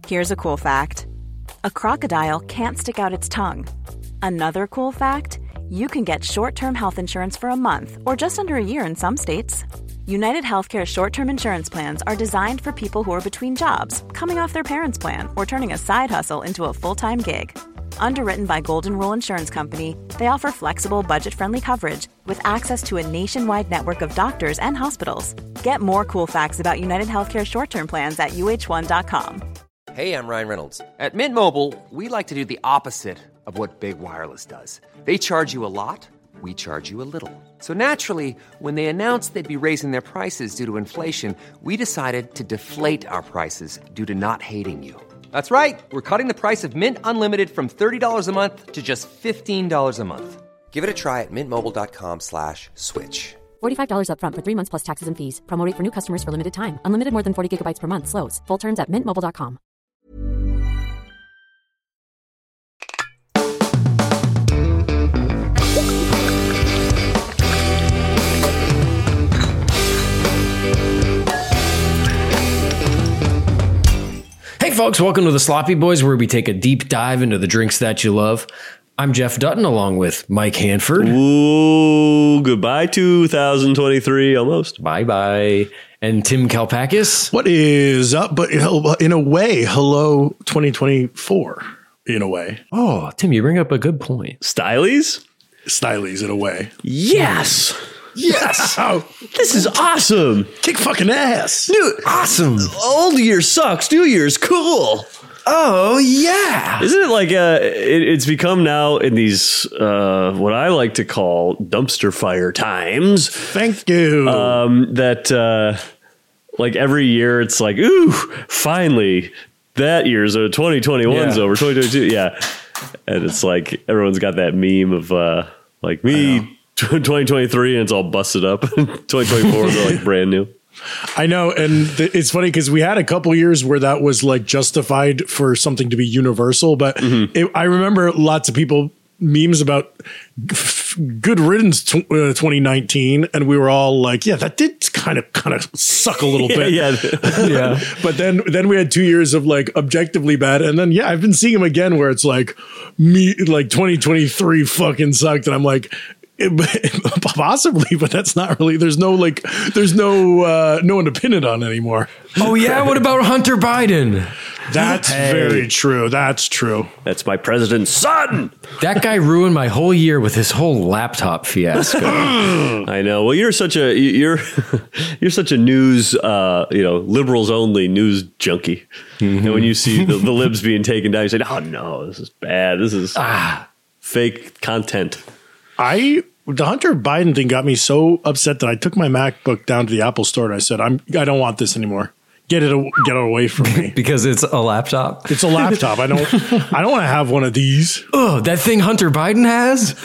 Here's a cool fact. A crocodile can't stick out its tongue. Another cool fact, you can get short-term health insurance for a month or just under a year in some states. United Healthcare short-term insurance plans are designed for people who are between jobs, coming off their parents' plan, or turning a side hustle into a full-time gig. Underwritten by Golden Rule Insurance Company, they offer flexible, budget-friendly coverage with access to a nationwide network of doctors and hospitals. Get more cool facts about United Healthcare short-term plans at uh1.com. Hey, I'm Ryan Reynolds. At Mint Mobile, we like to do the opposite of what Big Wireless does. They charge you a lot, we charge you a little. So naturally, when they announced they'd be raising their prices due to inflation, we decided to deflate our prices due to not hating you. That's right. We're cutting the price of Mint Unlimited from $30 a month to just $15 a month. Give it a try at mintmobile.com/switch. $45 up front for 3 months plus taxes and fees. Promo rate for new customers for limited time. Unlimited more than 40 gigabytes per month. Slows full terms at mintmobile.com. Hey folks, welcome to the Sloppy Boys, where we take a deep dive into the drinks that you love. I'm Jeff Dutton, along with Mike Hanford. Ooh, goodbye 2023, almost. Bye-bye. And Tim Kalpakis. What is up? But in a way, hello 2024, in a way. Oh, Tim, you bring up a good point. Stylies? Stylies, in a way. Yes. Yes. This is awesome. Kick fucking ass. Dude, Awesome. old year sucks. New year's cool. Oh, yeah. Isn't it like it's become now in these, what I like to call dumpster fire times. Thank you. That like every year it's like, ooh, finally that year's 2021's over, 2022. Yeah. And it's like everyone's got that meme of like me 2023 and it's all busted up. 2024 is like brand new. I know. And it's funny because we had a couple years where that was like justified for something to be universal. But I remember lots of people memes about good riddance 2019. And we were all like, yeah, that did kind of suck a little bit. Yeah. But then we had 2 years of like objectively bad. And then, yeah, I've been seeing them again where it's like like 2023 fucking sucked. And I'm like, possibly, but that's not really. There's no one to pin it on anymore. Oh, yeah. What about Hunter Biden? That's very true. That's true. That's my president's son. That guy ruined my whole year with his whole laptop fiasco. I know. Well, you're such a such a news, liberals only news junkie. And when you see the libs being taken down, you say, "Oh no, this is bad. This is fake content." The Hunter Biden thing got me so upset that I took my MacBook down to the Apple store and I said, I don't want this anymore. Get it away from me. Because it's a laptop? It's a laptop. I don't want to have one of these. Oh, that thing Hunter Biden has?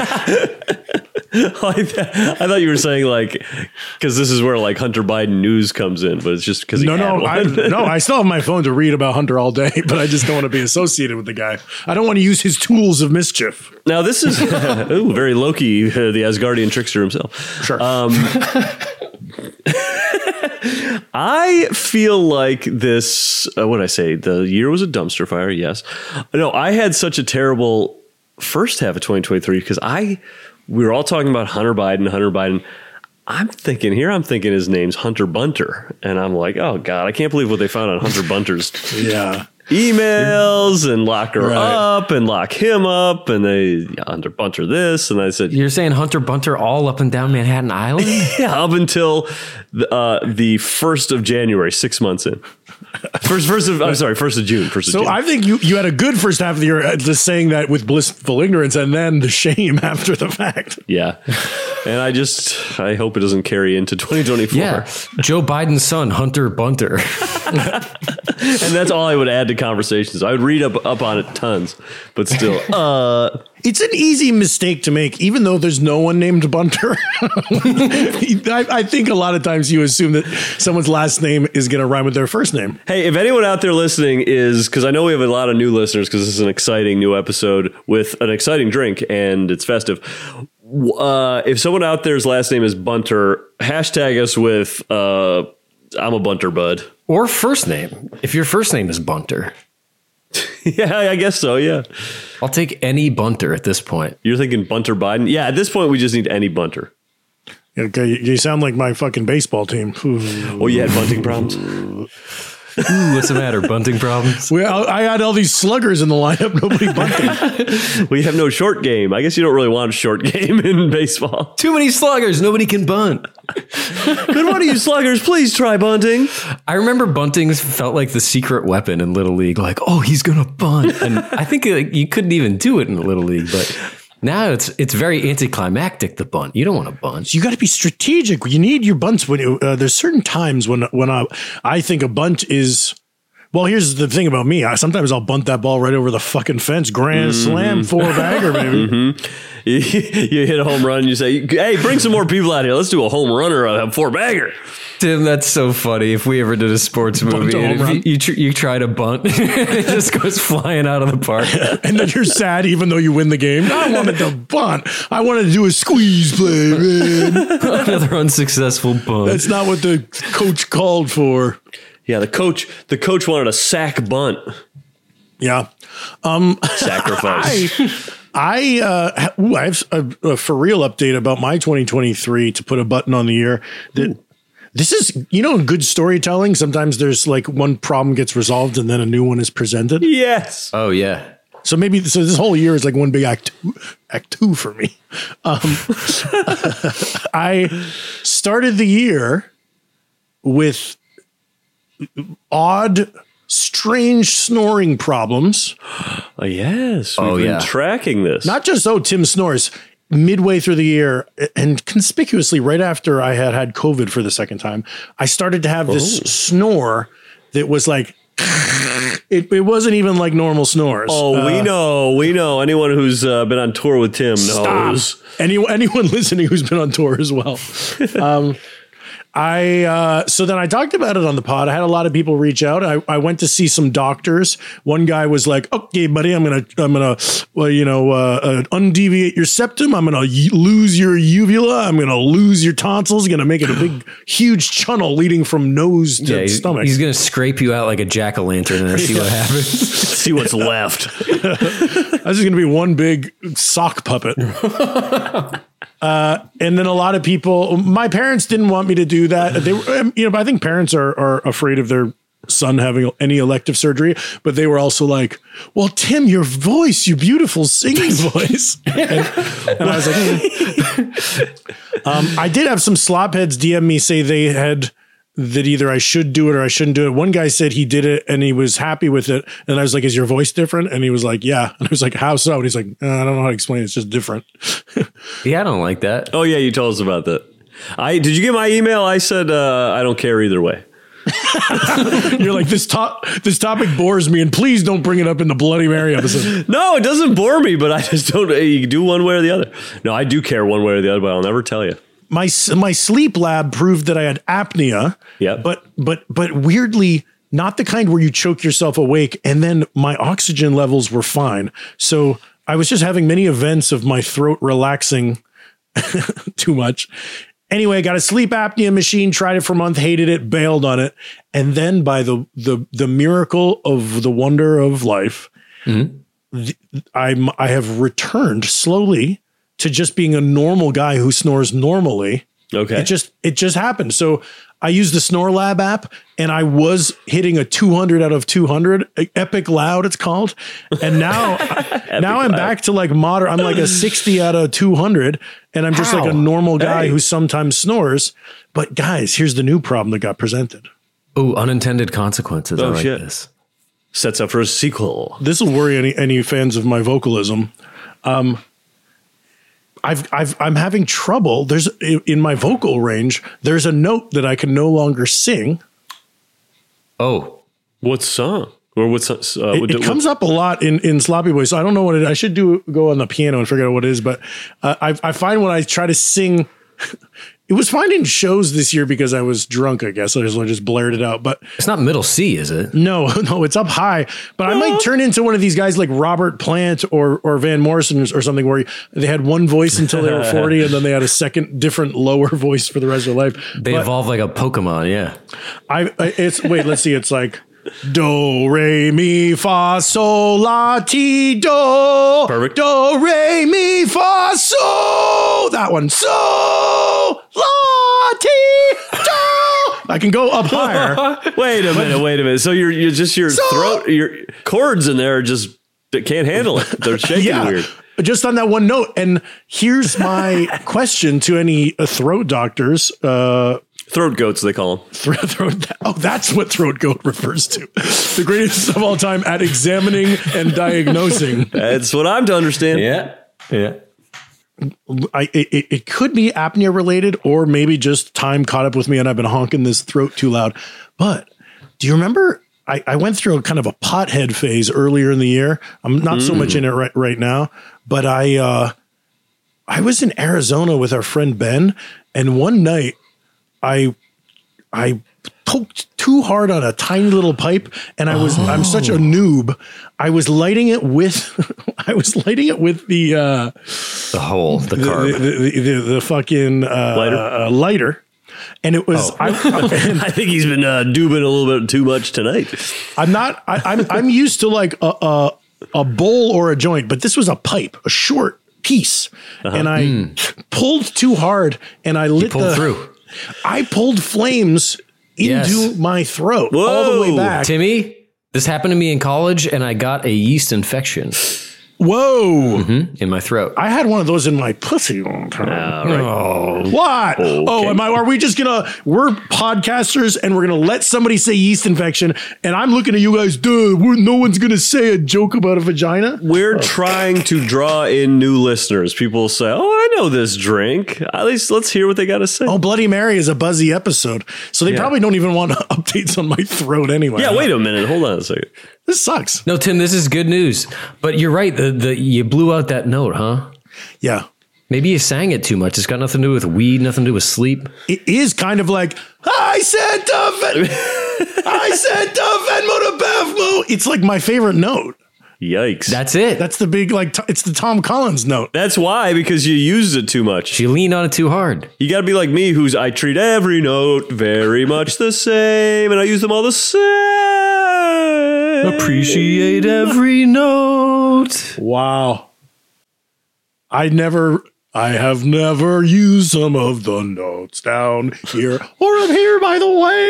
I thought you were saying like, because this is where like Hunter Biden news comes in, but it's just because I still have my phone to read about Hunter all day, but I just don't want to be associated with the guy. I don't want to use his tools of mischief. Now this is very Loki, the Asgardian trickster himself. Sure. I feel like this, what'd I say? The year was a dumpster fire. Yes. No, I had such a terrible first half of 2023 because we were all talking about Hunter Biden. I'm thinking his name's Hunter Bunter. And I'm like, oh God, I can't believe what they found on Hunter Bunter's emails and lock her up and lock him up. And they Hunter Bunter this. And I said, you're saying Hunter Bunter all up and down Manhattan Island? Yeah, up until the 1st of January, 6 months in. 1st of June. So I think you had a good first half of the year just saying that with blissful ignorance and then the shame after the fact. Yeah. And I hope it doesn't carry into 2024. Yeah. Joe Biden's son, Hunter Bunter. And that's all I would add to conversations. I would read up on it tons, but still. It's an easy mistake to make, even though there's no one named Bunter. I think a lot of times you assume that someone's last name is going to rhyme with their first name. Hey, if anyone out there listening is, because I know we have a lot of new listeners because this is an exciting new episode with an exciting drink and it's festive. If someone out there's last name is Bunter, hashtag us with I'm a Bunter bud. Or first name, if your first name is Bunter. Yeah, I guess so. Yeah. I'll take any bunter at this point. You're thinking bunter Biden? Yeah, at this point, we just need any bunter. Okay, you sound like my fucking baseball team. Oh, you had bunting problems? Ooh, what's the matter? Bunting problems? Well, I had all these sluggers in the lineup. Nobody bunting. We have no short game. I guess you don't really want a short game in baseball. Too many sluggers. Nobody can bunt. Good one of you sluggers. Please try bunting. I remember bunting felt like the secret weapon in Little League. Like, oh, he's going to bunt. And I think you couldn't even do it in the Little League. But now it's very anticlimactic, the bunt. You don't want to bunt. You got to be strategic. You need your bunts when there's certain times when I think a bunt is. Well, here's the thing about me. Sometimes I'll bunt that ball right over the fucking fence. Grand slam, 4-bagger, baby. Mm-hmm. You hit a home run. You say, "Hey, bring some more people out here. Let's do a home run or a 4-bagger." Tim, that's so funny. If we ever did a sports movie, and if you try to bunt, it just goes flying out of the park. And then you're sad even though you win the game. I wanted to bunt. I wanted to do a squeeze play, man. Another unsuccessful bunt. That's not what the coach called for. Yeah, the coach wanted a sack bunt. Yeah. Sacrifice. I have a for real update about my 2023 to put a button on the year. This is, good storytelling. Sometimes there's like one problem gets resolved and then a new one is presented. Yes. Oh, yeah. So this whole year is like one big act two for me. I started the year with odd, strange snoring problems. Oh, yes. We've been tracking this. Not just, Tim snores. Midway through the year, and conspicuously right after I had COVID for the second time, I started to have this snore that was like, it wasn't even like normal snores. Oh, we know. Anyone who's been on tour with Tim knows. Stop. Anyone listening who's been on tour as well. So then I talked about it on the pod. I had a lot of people reach out. I went to see some doctors. One guy was like, "Okay, buddy, I'm gonna undeviate your septum. I'm gonna lose your uvula. I'm gonna lose your tonsils. Gonna make it a big, huge channel leading from nose to stomach. He's gonna scrape you out like a jack-o'-lantern and see what happens. See what's left. This is gonna be one big sock puppet." And then a lot of people, my parents didn't want me to do that. They were, but I think parents are afraid of their son having any elective surgery, but they were also like, "Well, Tim, your voice, your beautiful singing voice." And I was like, I did have some slopheads DM me say they had that either I should do it or I shouldn't do it. One guy said he did it and he was happy with it. And I was like, "Is your voice different?" And he was like, "Yeah." And I was like, "How so?" And he's like, "I don't know how to explain it. It's just different." Yeah, I don't like that. Oh, yeah, you told us about that. Did you get my email? I said, I don't care either way. You're like, this topic bores me, and please don't bring it up in the Bloody Mary episode. No, it doesn't bore me, but I just don't. You do one way or the other. No, I do care one way or the other, but I'll never tell you. My sleep lab proved that I had apnea. Yeah, but weirdly, not the kind where you choke yourself awake. And then my oxygen levels were fine. So I was just having many events of my throat relaxing too much. Anyway, I got a sleep apnea machine, tried it for a month, hated it, bailed on it. And then by the miracle of the wonder of life, I have returned slowly to just being a normal guy who snores normally. Okay. It just happened. So I used the Snore Lab app and I was hitting a 200 out of 200, Epic Loud it's called. And now I'm back to like moderate. I'm like a 60 out of 200 and I'm just like a normal guy who sometimes snores. But guys, here's the new problem that got presented. Ooh, unintended consequences. I like this. Sets up for a sequel. This will worry any fans of my vocalism. I'm having trouble. There's in my vocal range, there's a note that I can no longer sing. Oh, what song? Or what's it comes up a lot in Sloppy Boys. So I don't know what it is. I should go on the piano and figure out what it is. But I find when I try to sing, it was fine in shows this year because I was drunk, I guess. I just blared it out. But it's not middle C, is it? No, it's up high. But I might turn into one of these guys like Robert Plant or Van Morrison or something where they had one voice until they were 40 and then they had a second different lower voice for the rest of their life. They evolve like a Pokemon, yeah. Let's see. It's like Do, re, mi, fa, sol, la, ti, do. Perfect. Do, re, mi, fa, sol. That one. So, la, ti, do. I can go up higher. Wait a minute. So you're just your throat, your chords in there are just they can't handle it. They're shaking weird. Just on that one note. And here's my question to any throat doctors. Throat goats, they call them. That's what throat goat refers to. The greatest of all time at examining and diagnosing. That's what I'm to understand. Yeah. It could be apnea related, or maybe just time caught up with me and I've been honking this throat too loud. But do you remember I went through a kind of a pothead phase earlier in the year? I'm not so much in it right now, but I was in Arizona with our friend Ben, and one night I poked too hard on a tiny little pipe, and I'm such a noob. I was lighting it with the hole, the carb, the fucking lighter. And it was, I think he's been doobing a little bit too much tonight. I'm used to like a bowl or a joint, but this was a pipe, a short piece. And I pulled too hard, and I lit through. I pulled flames into my throat all the way back. Timmy, this happened to me in college, and I got a yeast infection. Whoa. In my throat. I had one of those in my pussy one time. Oh. What? Okay. Oh, are we just we're podcasters and we're going to let somebody say yeast infection, and I'm looking at you guys, no one's going to say a joke about a vagina? We're trying to draw in new listeners. People say, oh, I know this drink. At least let's hear what they got to say. Oh, Bloody Mary is a buzzy episode, so they probably don't even want updates on my throat anyway. Yeah, wait a minute. Hold on a second. This sucks. No, Tim, this is good news. But you're right. You blew out that note, huh? Yeah. Maybe you sang it too much. It's got nothing to do with weed, nothing to do with sleep. It is kind of like, I said Venmo to Bevmo. It's like my favorite note. Yikes. That's it. That's the big, it's the Tom Collins note. That's why, because you used it too much. You leaned on it too hard. You got to be like me, I treat every note very much the same, and I use them all the same. Appreciate every note. Wow. I have never used some of the notes down here or up here, by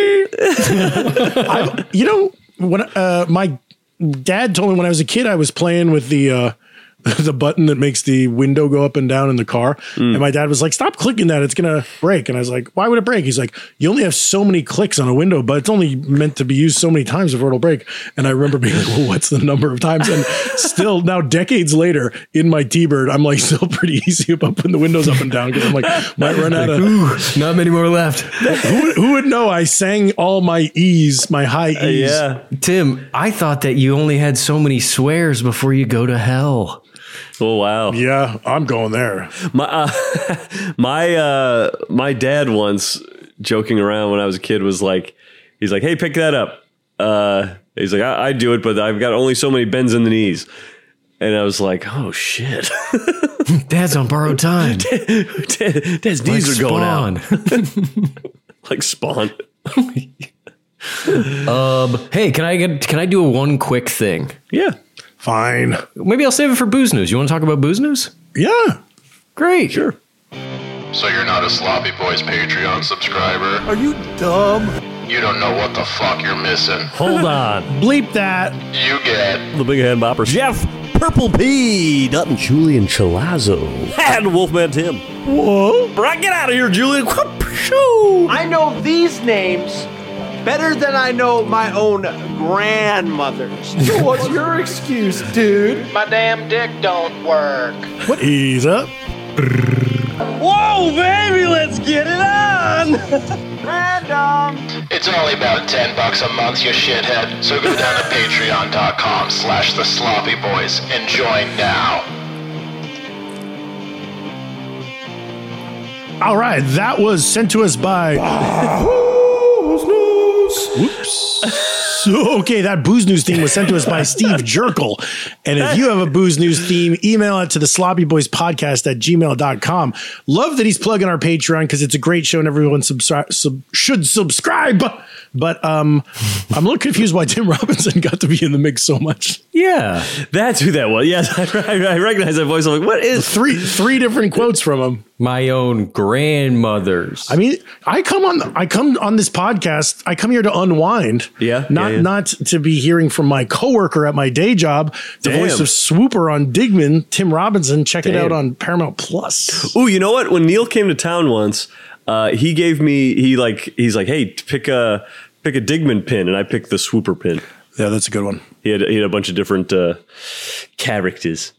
the way. When my dad told me when I was a kid, I was playing with the button that makes the window go up and down in the car. And my dad was like, stop clicking that. It's going to break. And I was like, why would it break? He's like, you only have so many clicks on a window, but it's only meant to be used so many times before it'll break. And I remember being like, well, what's the number of times? And still now, decades later in my T-Bird, I'm like still pretty easy about putting the windows up and down because I'm like, might run out of... not many more left. Who would know? I sang all my E's, my high E's. Yeah. Tim, I thought that you only had so many swears before you go to hell. Oh, wow. Yeah, I'm going there. My dad once, joking around when I was a kid, was like, he's like, hey, pick that up. He's like, I do it, but I've got only so many bends in the knees. And I was like, oh, shit. Dad's on borrowed time. Dad's knees are going out. Like Spawn. Hey, can I do one quick thing? Yeah. Fine. Maybe I'll save it for booze news. You want to talk about booze news? Yeah. Great. Sure. So you're not a Sloppy Boys Patreon subscriber? Are you dumb? You don't know what the fuck you're missing. Hold on. Bleep that. You get The big hand boppers. Jeff, Purple P, Dutton, Julian Chilazzo, and Wolfman Tim. Whoa. Get out of here, Julian. I know these names better than I know my own grandmother's. What's your excuse, dude? My damn dick don't work. What? Ease up. Whoa, baby, let's get it on! Random. It's only about $10 a month, you shithead. So go down to patreon.com/the Sloppy Boys and join now. All right, that was sent to us by Whoops. Okay, that Booze News theme was sent to us by Steve Jerkel. And if you have a Booze News theme, email it to the sloppyboyspodcast@gmail.com. Love that he's plugging our Patreon because it's a great show and everyone should subscribe. But I'm a little confused why Tim Robinson got to be in the mix so much. Yeah. That's who that was. Yes, I recognize that voice. I'm like, what is three different quotes from him? My own grandmother's. I mean, I come on this podcast. I come here to unwind. Not to be hearing from my coworker at my day job, the voice of Swooper on Digman, Tim Robinson. Check it out on Paramount Plus. Ooh, you know what? When Neil came to town once, he gave me he's like, hey, pick a Digman pin, and I picked the Swooper pin. Yeah, that's a good one. He had a bunch of different characters.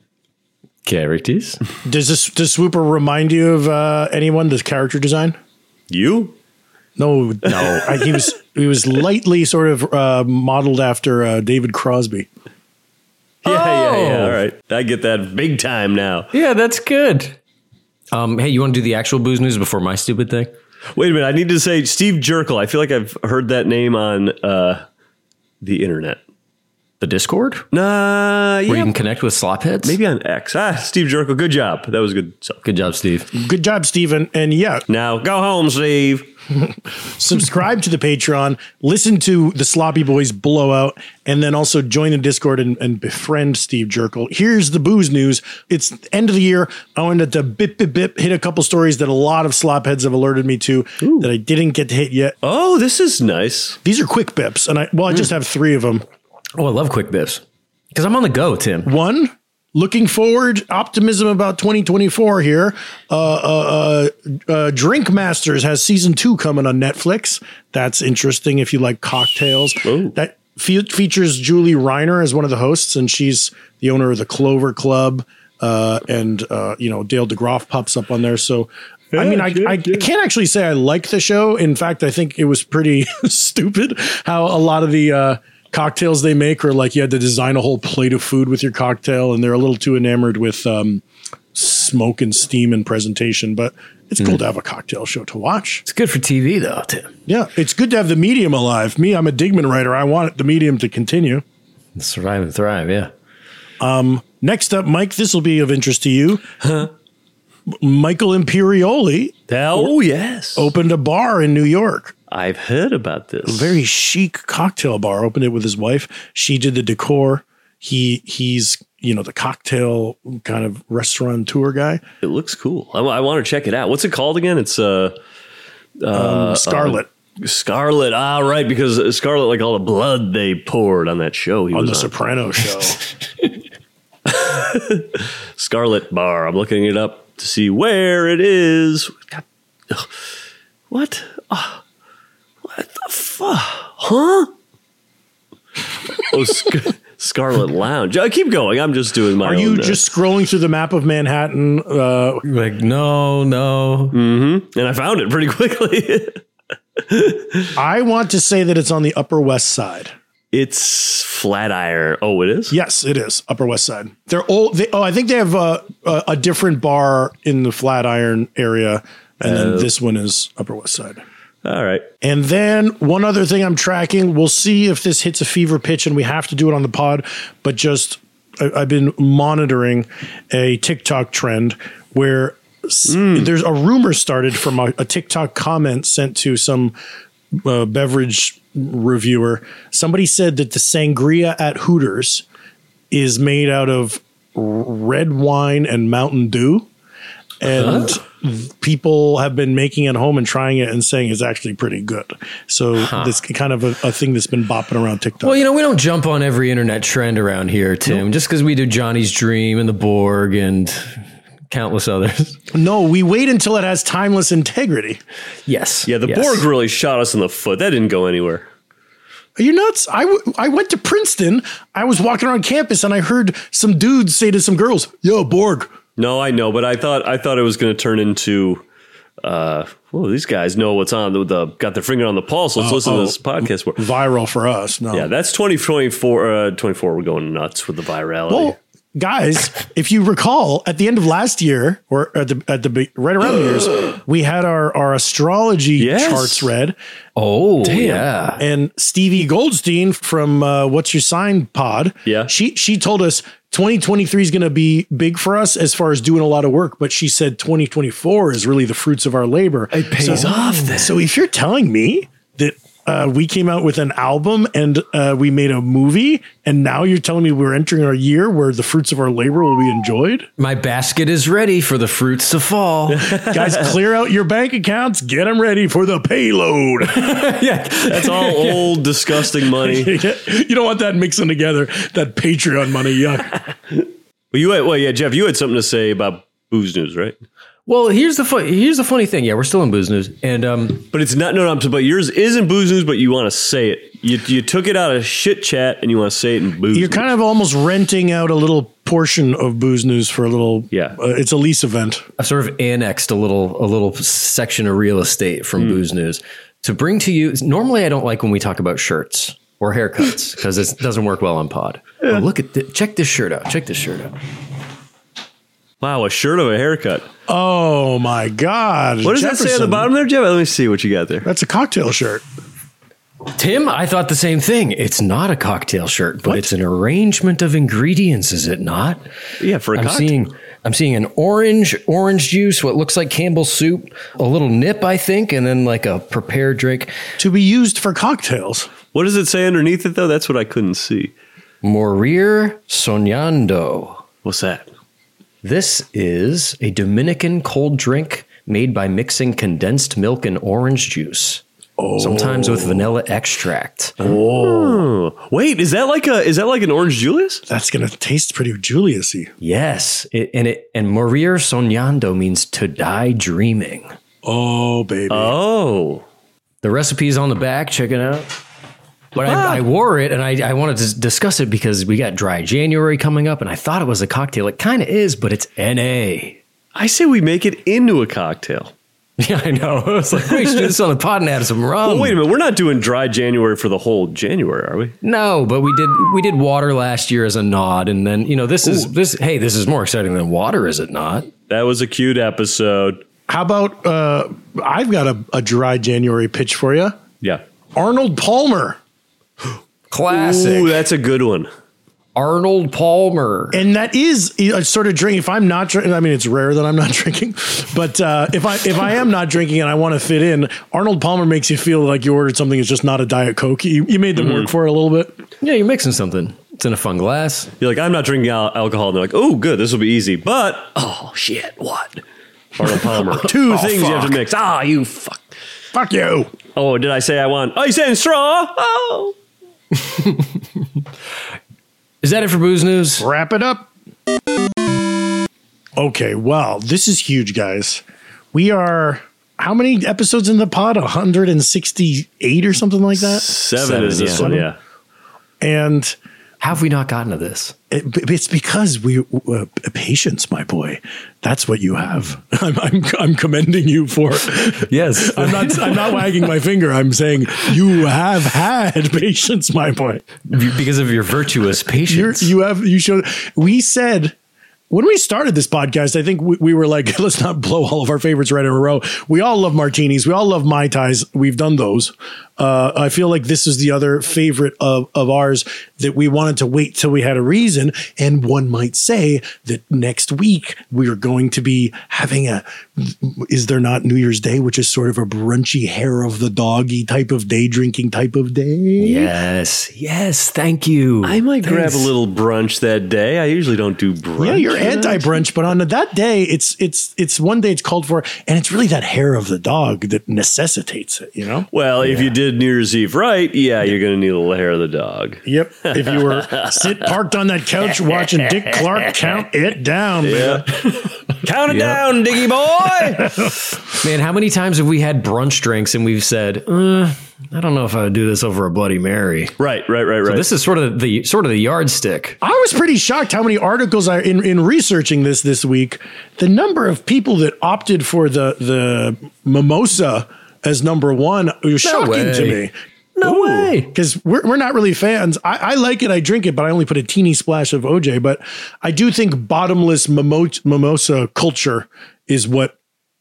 Does Swooper remind you of anyone? This character design? You? No. He was lightly sort of modeled after David Crosby. Yeah. All right, I get that big time now. Yeah, that's good. Hey, you want to do the actual booze news before my stupid thing? Wait a minute. I need to say Steve Jerkel. I feel like I've heard that name on the internet. The Discord? Where you can connect with slopheads? Maybe on X. Steve Jerkel, good job. That was good. Good job, Steve. Good job, Steve. And yeah. Now go home, Steve. Subscribe to the Patreon, listen to the Sloppy Boys Blowout, and then also join the Discord and befriend Steve Jerkel. Here's the booze news. It's the end of the year. I wanted to hit a couple stories that a lot of slopheads have alerted me to that I didn't get to hit yet. Oh, this is nice. These are quick bips, and I just have 3 of them. Oh, I love quick bips because I'm on the go, Tim. 1, looking forward, optimism about 2024 here. Drink Masters has season 2 coming on Netflix. That's interesting if you like cocktails. Ooh. That features Julie Reiner as one of the hosts, and she's the owner of the Clover Club. And Dale DeGroff pops up on there. So, I can't actually say I like the show. In fact, I think it was pretty stupid how a lot of the cocktails they make are like you had to design a whole plate of food with your cocktail, and they're a little too enamored with smoke and steam and presentation. But it's cool to have a cocktail show to watch. It's good for TV, though, Tim. Yeah, it's good to have the medium alive. I'm a Digman writer. I want the medium to continue. Survive and thrive, yeah. Next up, Mike, this will be of interest to you. Michael Imperioli. Oh, yes. Opened a bar in New York. I've heard about this. A very chic cocktail bar. Opened it with his wife. She did the decor. He's the cocktail kind of restaurateur guy. It looks cool. I want to check it out. What's it called again? It's Scarlet. Scarlet. Right, because Scarlet, like all the blood they poured on that show. He on was the Soprano show. Scarlet Bar. I'm looking it up to see where it is. What? What the fuck? Huh? Scarlet Lounge. Keep going. I'm just doing my own. Are you just scrolling through the map of Manhattan? Like, no. Mm-hmm. And I found it pretty quickly. I want to say that it's on the Upper West Side. It's Flatiron. Oh, it is? Yes, it is. Upper West Side. They're old. I think they have a different bar in the Flatiron area, and then this one is Upper West Side. All right. And then one other thing I'm tracking, we'll see if this hits a fever pitch, and we have to do it on the pod, but I've been monitoring a TikTok trend where there's a rumor started from a TikTok comment sent to some beverage reviewer. Somebody said that the sangria at Hooters is made out of red wine and Mountain Dew. And people have been making it home and trying it and saying it's actually pretty good. So this kind of a thing that's been bopping around TikTok. Well, we don't jump on every internet trend around here, Tim, just because we do Johnny's Dream and the Borg and countless others. No, we wait until it has timeless integrity. Yes. Yeah, the Borg really shot us in the foot. That didn't go anywhere. Are you nuts? I went to Princeton. I was walking around campus and I heard some dudes say to some girls, "Yo, Borg." No, I know, but I thought it was going to turn into, these guys know what's on. Got their finger on the pulse. Let's listen to this podcast. Viral for us. No. Yeah, that's 2024. 24, we're going nuts with the virality. Well, guys, if you recall, at the end of last year, or at the right around the years, we had our astrology charts read. Oh, damn. Yeah. And Stevie Goldstein from What's Your Sign Pod. Yeah. She told us 2023 is going to be big for us as far as doing a lot of work, but she said 2024 is really the fruits of our labor. It pays off then. So if you're telling me that we came out with an album and we made a movie, and now you're telling me we're entering our year where the fruits of our labor will be enjoyed? My basket is ready for the fruits to fall. Guys, clear out your bank accounts. Get them ready for the payload. Yeah, That's all old, disgusting money. You don't want that mixing together. That Patreon money. Yuck. Jeff, you had something to say about Booze News, right? Well, here's the funny thing. Yeah, we're still in Booze News, and But it's not. No, but yours isn't Booze News, but you want to say it. You took it out of shit chat, and you want to say it in Booze. You're kind of almost renting out a little portion of Booze News for a little. Yeah. It's a lease event. I've sort of annexed a little section of real estate from Booze News to bring to you. Normally, I don't like when we talk about shirts or haircuts because it doesn't work well on pod. Yeah. But look at check this shirt out. Check this shirt out. Wow, a shirt of a haircut. Oh my God! What does that say on the bottom there, Jeff? Let me see what you got there. That's a cocktail shirt. Tim, I thought the same thing. It's not a cocktail shirt, but it's an arrangement of ingredients, is it not? Yeah, for a cocktail. I'm seeing an orange juice, what looks like Campbell's soup, a little nip, I think, and then like a prepared drink. To be used for cocktails. What does it say underneath it, though? That's what I couldn't see. Morir soñando. What's that? This is a Dominican cold drink made by mixing condensed milk and orange juice. Sometimes with vanilla extract. Oh, wait! Is that like an Orange Julius? That's gonna taste pretty Julius-y. Yes, and morir soñando means to die dreaming. Oh, baby. Oh, the recipe's on the back. Check it out. But I wore it, and I wanted to discuss it because we got Dry January coming up, and I thought it was a cocktail. It kind of is, but it's NA. I say we make it into a cocktail. Yeah, I know. I was like, we should do this on the pod and add some rum. Well, wait a minute. We're not doing Dry January for the whole January, are we? No, but we did water last year as a nod, and then this is more exciting than water, is it not? That was a cute episode. How about I've got a Dry January pitch for you. Yeah, Arnold Palmer. Classic. Ooh, that's a good one. Arnold Palmer. And that is a sort of drink. If I'm not drinking, I mean, it's rare that I'm not drinking, but if I am not drinking and I want to fit in, Arnold Palmer makes you feel like you ordered something that's just not a Diet Coke. You made them work for it a little bit. Yeah, you're mixing something. It's in a fun glass. You're like, I'm not drinking alcohol. And they're like, oh, good. This will be easy. But, oh, shit, what? Arnold Palmer. Two things you have to mix. Ah, you fuck. Fuck you. Oh, did I say I want ice and straw? Oh. Is that it for Booze News? Wrap it up. Okay, well, this is huge, guys. We are, how many episodes in the pod? 168 or something like that? Seven is this one, yeah. And how have we not gotten to this? It's because we patience, my boy. That's what you have. I'm commending you for it. Yes, I'm not wagging my finger. I'm saying you have had patience, my boy, because of your virtuous patience. You showed. We said. When we started this podcast, I think we were like, let's not blow all of our favorites right in a row. We all love martinis. We all love Mai Tais. We've done those. I feel like this is the other favorite of ours that we wanted to wait till we had a reason. And one might say that next week we are going to be having is there not New Year's Day, which is sort of a brunchy hair of the doggy type of day, drinking type of day? Yes. Thank you. I might grab a little brunch that day. I usually don't do brunch. Yeah, you're anti-brunch, but on that day, it's one day it's called for, and it's really that hair of the dog that necessitates it, you know? Well, if you did New Year's Eve right, yeah, you're going to need a little hair of the dog. Yep. If you were parked on that couch watching Dick Clark count it down, man. Count it down, Diggy boy. Man, how many times have we had brunch drinks and we've said, I don't know if I would do this over a Bloody Mary. Right. So this is sort of the yardstick. I was pretty shocked how many articles in researching this week, the number of people that opted for the mimosa as number one was shocking to me. No way. Because we're not really fans. I like it. I drink it, but I only put a teeny splash of OJ. But I do think bottomless mimosa culture is what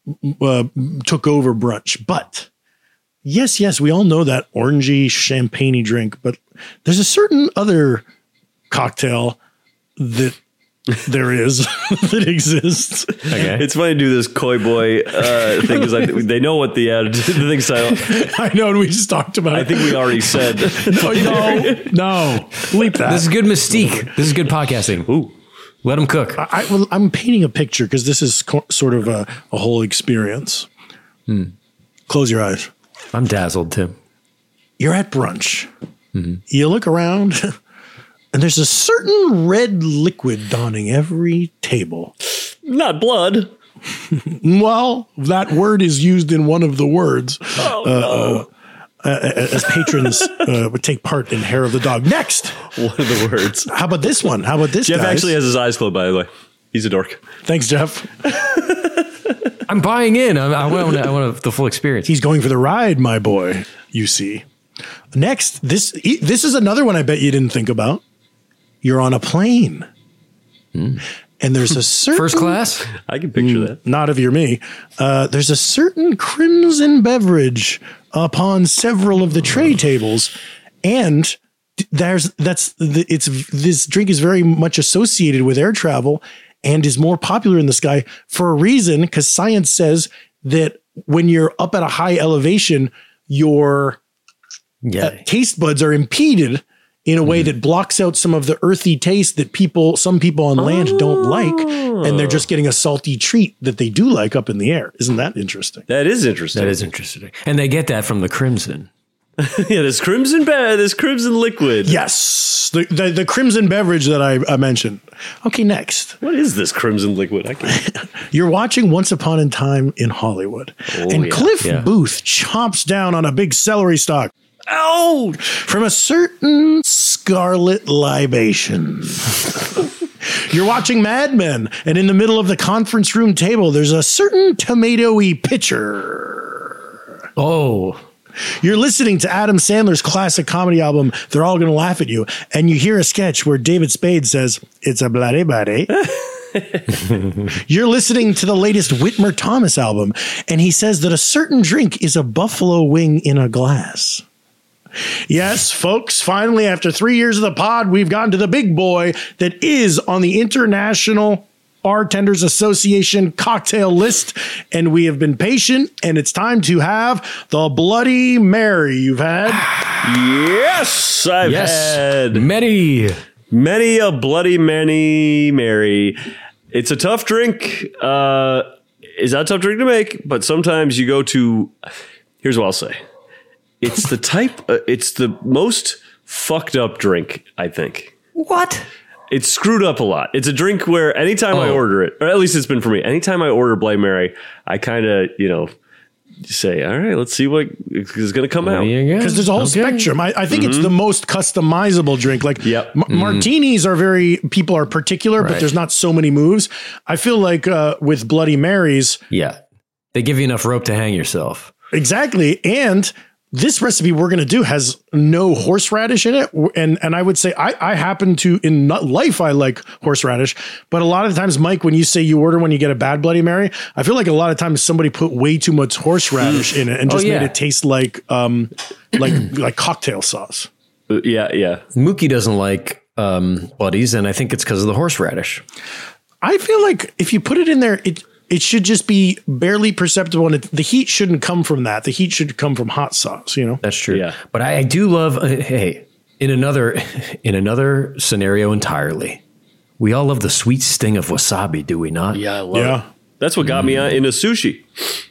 took over brunch. But yes, we all know that orangey, champagne-y drink. But there's a certain other cocktail that there is that exists. Okay. It's funny to do this coy boy thing because they know what the thing style. I know, and we just talked about I it. think we already said. No, bleep that. This is good mystique. This is good podcasting. Ooh. Let them cook. I'm painting a picture because this is sort of a whole experience. Close your eyes. I'm dazzled, Tim. You're at brunch. You look around, and there's a certain red liquid donning every table. Not blood. Well, that word is used in one of the words. As patrons would take part in Hair of the Dog. Next. One of the words. How about this one? How about this, Jeff guys? actually has his eyes closed, by the way. He's a dork. Thanks, Jeff. I'm buying in. I want the full experience. He's going for the ride, my boy, you see. Next, this is another one I bet you didn't think about. You're on a plane. And there's a certain... First class? I can picture that. Not if you're me. There's a certain crimson beverage upon several of the tray tables. And this drink is very much associated with air travel and is more popular in the sky for a reason, because science says that when you're up at a high elevation, your taste buds are impeded in a way that blocks out some of the earthy taste that some people on land don't like, and they're just getting a salty treat that they do like up in the air. Isn't that interesting? That is interesting. That is interesting. And they get that from the crimson. Yeah, this crimson liquid. Yes, the crimson beverage that I mentioned. Okay, next. What is this crimson liquid? You're watching Once Upon a Time in Hollywood, and Cliff Booth chomps down on a big celery stalk. Oh! From a certain scarlet libation. You're watching Mad Men, and in the middle of the conference room table, there's a certain tomatoey pitcher. Oh. You're listening to Adam Sandler's classic comedy album, They're All Gonna Laugh at You, and you hear a sketch where David Spade says, "It's a bloody buddy." You're listening to the latest Whitmer Thomas album, and he says that a certain drink is a buffalo wing in a glass. Yes, folks, finally, after 3 years of the pod, we've gotten to the big boy that is on the International Bartenders Association cocktail list, and we have been patient, and it's time to have the Bloody Mary. You've had? Yes, I've had many a Bloody Mary. It's a tough drink. It's not a tough drink to make, but sometimes you go to, here's what I'll say. It's it's the most fucked up drink, I think. What? It's screwed up a lot. It's a drink where anytime I order it, or at least it's been for me, anytime I order Bloody Mary, I kind of, say, all right, let's see what is going to come out. Because there's a whole spectrum. I think it's the most customizable drink. Like martinis people are particular, but there's not so many moves. I feel like with Bloody Marys. Yeah. They give you enough rope to hang yourself. Exactly. And this recipe we're going to do has no horseradish in it. And I would say I happen to, in life, I like horseradish. But a lot of the times, Mike, when you say you order when you get a bad Bloody Mary, I feel like a lot of times somebody put way too much horseradish in it and just made it taste like cocktail sauce. Yeah. Mookie doesn't like Bloodies, and I think it's because of the horseradish. I feel like if you put it in there, it should just be barely perceptible, and the heat shouldn't come from that. The heat should come from hot sauce, That's true. Yeah. But I do love, in another scenario entirely, we all love the sweet sting of wasabi, do we not? Yeah, I love it. That's what got me into sushi.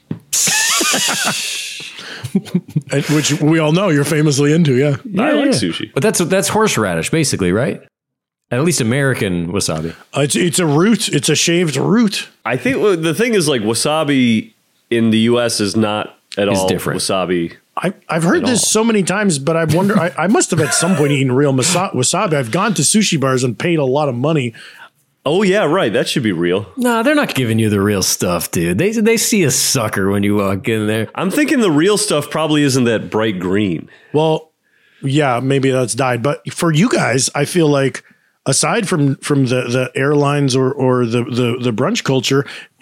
Which we all know you're famously into, I like sushi. But that's horseradish, basically, right? At least American wasabi. It's a root. It's a shaved root. I think the thing is, like, wasabi in the U.S. is not at all different. Wasabi. I've heard this so many times, but I wonder, I must have at some point eaten real wasabi. I've gone to sushi bars and paid a lot of money. Oh, yeah, right. That should be real. No, they're not giving you the real stuff, dude. They see a sucker when you walk in there. I'm thinking the real stuff probably isn't that bright green. Well, yeah, maybe that's dyed. But for you guys, I feel like, aside from the airlines or the brunch culture,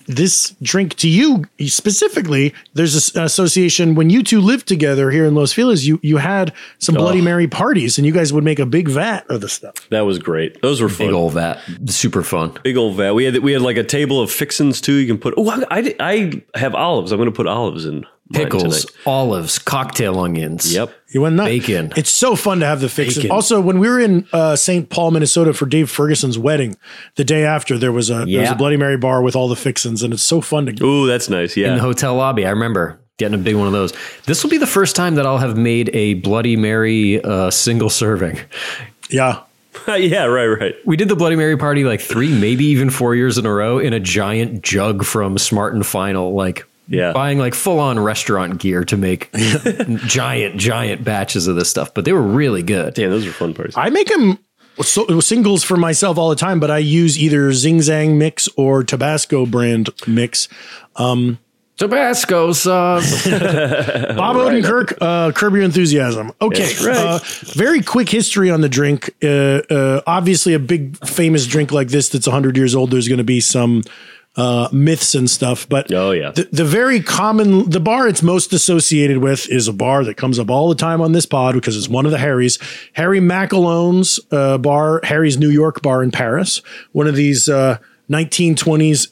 this drink to you specifically, there's an association when you two lived together here in Los Feliz, you had some Bloody Mary parties and you guys would make a big vat of the stuff. That was great. Those were fun. Big old vat. Super fun. Big old vat. We had like a table of fixins too. You can put, I have olives. I'm going to put olives in. Pickles, olives, cocktail onions. Yep. You went nuts. Bacon. It's so fun to have the fixins. Bacon. Also, when we were in St. Paul, Minnesota for Dave Ferguson's wedding, the day after there was a Bloody Mary bar with all the fixins, and it's so fun to. Ooh, that's nice. Yeah. In the hotel lobby, I remember getting a big one of those. This will be the first time that I'll have made a Bloody Mary single serving. Yeah. Yeah, right. We did the Bloody Mary party like 3, maybe even 4 years in a row in a giant jug from Smart and Final, buying like full on restaurant gear to make giant batches of this stuff. But they were really good. Damn, those are fun parties. I make them singles for myself all the time, but I use either Zing Zang mix or Tabasco brand mix. Tabasco sauce. Bob Odenkirk, Curb Your Enthusiasm. Okay. Right. Very quick history on the drink. Obviously, a big famous drink like this that's 100 years old, there's going to be some myths and stuff. But the very common, the bar it's most associated with is a bar that comes up all the time on this pod because it's one of the Harrys. Harry Macalone's bar, Harry's New York bar in Paris. One of these 1920s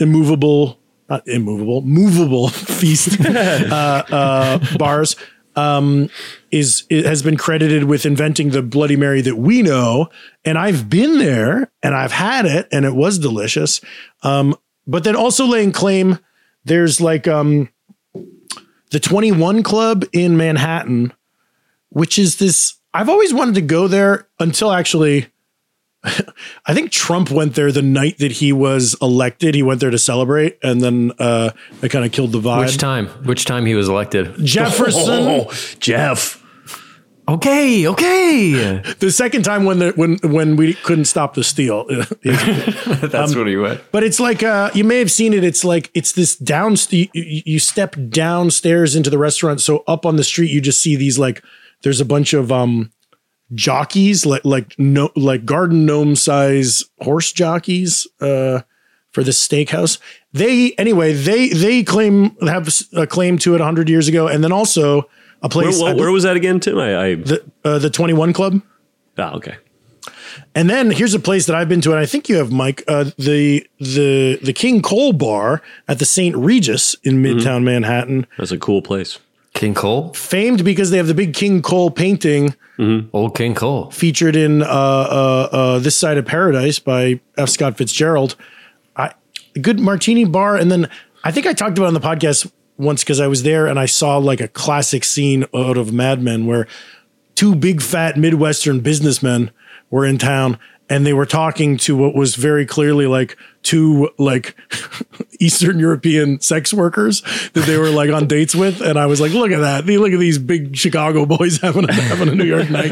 movable feast bars has been credited with inventing the Bloody Mary that we know. And I've been there and I've had it and it was delicious. But then also laying claim, there's like the 21 Club in Manhattan, which is this, I've always wanted to go there until actually I think Trump went there the night that he was elected. He went there to celebrate, and then it kind of killed the vibe. Which time he was elected? Jefferson. Jeff. Okay. The second time when we couldn't stop the steal. That's what he went. But it's like you may have seen it. It's this you step downstairs into the restaurant. So up on the street, you just see these there's a bunch of jockeys like garden gnome size horse jockeys for the steakhouse. They have a claim to it 100 years ago, and then also a place. Where was that again, Tim? The 21 Club. Ah, okay. And then here's a place that I've been to, and I think you have, Mike. The King Cole Bar at the St. Regis in Midtown Manhattan. That's a cool place. King Cole, famed because they have the big King Cole painting. Old King Cole featured in This Side of Paradise by F. Scott Fitzgerald. Good martini bar, and then I think I talked about it on the podcast once because I was there and I saw like a classic scene out of Mad Men where two big fat Midwestern businessmen were in town and they were talking to what was very clearly like two like Eastern European sex workers that they were like on dates with. And I was like, look at that. Look at these big Chicago boys having a New York night.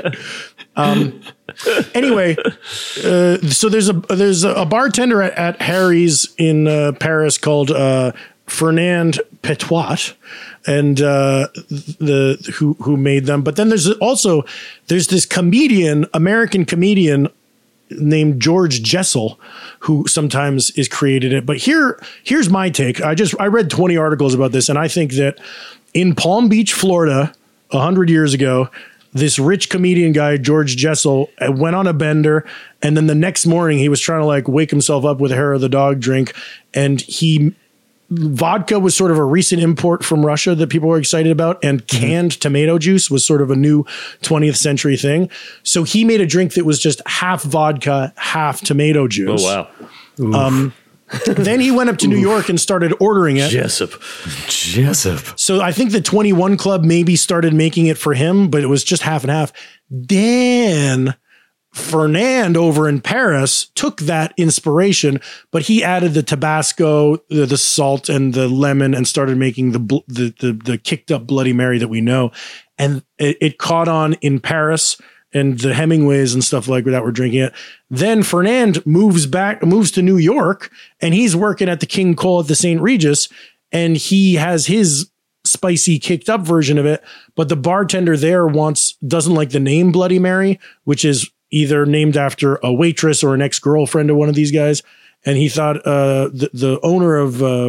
Anyway, so there's a bartender at Harry's in Paris called Fernand Petoit, and who made them. But then there's this American comedian named George Jessel, who sometimes is created it. But here's my take. I read 20 articles about this, and I think that in Palm Beach, Florida, 100 years ago, this rich comedian guy, George Jessel, went on a bender, and then the next morning he was trying to like wake himself up with a hair of the dog drink, and vodka was sort of a recent import from Russia that people were excited about, and canned tomato juice was sort of a new 20th century thing. So he made a drink that was just half vodka, half tomato juice. Oh, wow. Then he went up to New York and started ordering it. Jessup. So I think the 21 Club maybe started making it for him, but it was just half and half. Then Fernand over in Paris took that inspiration, but he added the Tabasco, the salt, and the lemon, and started making the kicked up Bloody Mary that we know. And it caught on in Paris, and the Hemingways and stuff like that were drinking it. Then Fernand moves to New York, and he's working at the King Cole at the St. Regis, and he has his spicy kicked up version of it. But the bartender there doesn't like the name Bloody Mary, which is either named after a waitress or an ex-girlfriend of one of these guys. And he thought the owner of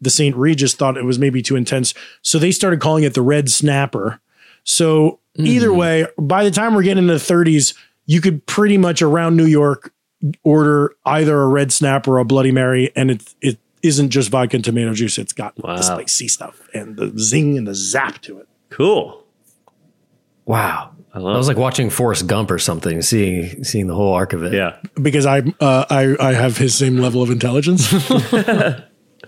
the St. Regis thought it was maybe too intense. So they started calling it the Red Snapper. So either way, by the time we're getting into the 30s, you could pretty much around New York order either a Red Snapper or a Bloody Mary. And it isn't just vodka and tomato juice. It's got the spicy stuff and the zing and the zap to it. Cool. Wow. I was like watching Forrest Gump or something, seeing the whole arc of it. Yeah. Because I have his same level of intelligence. The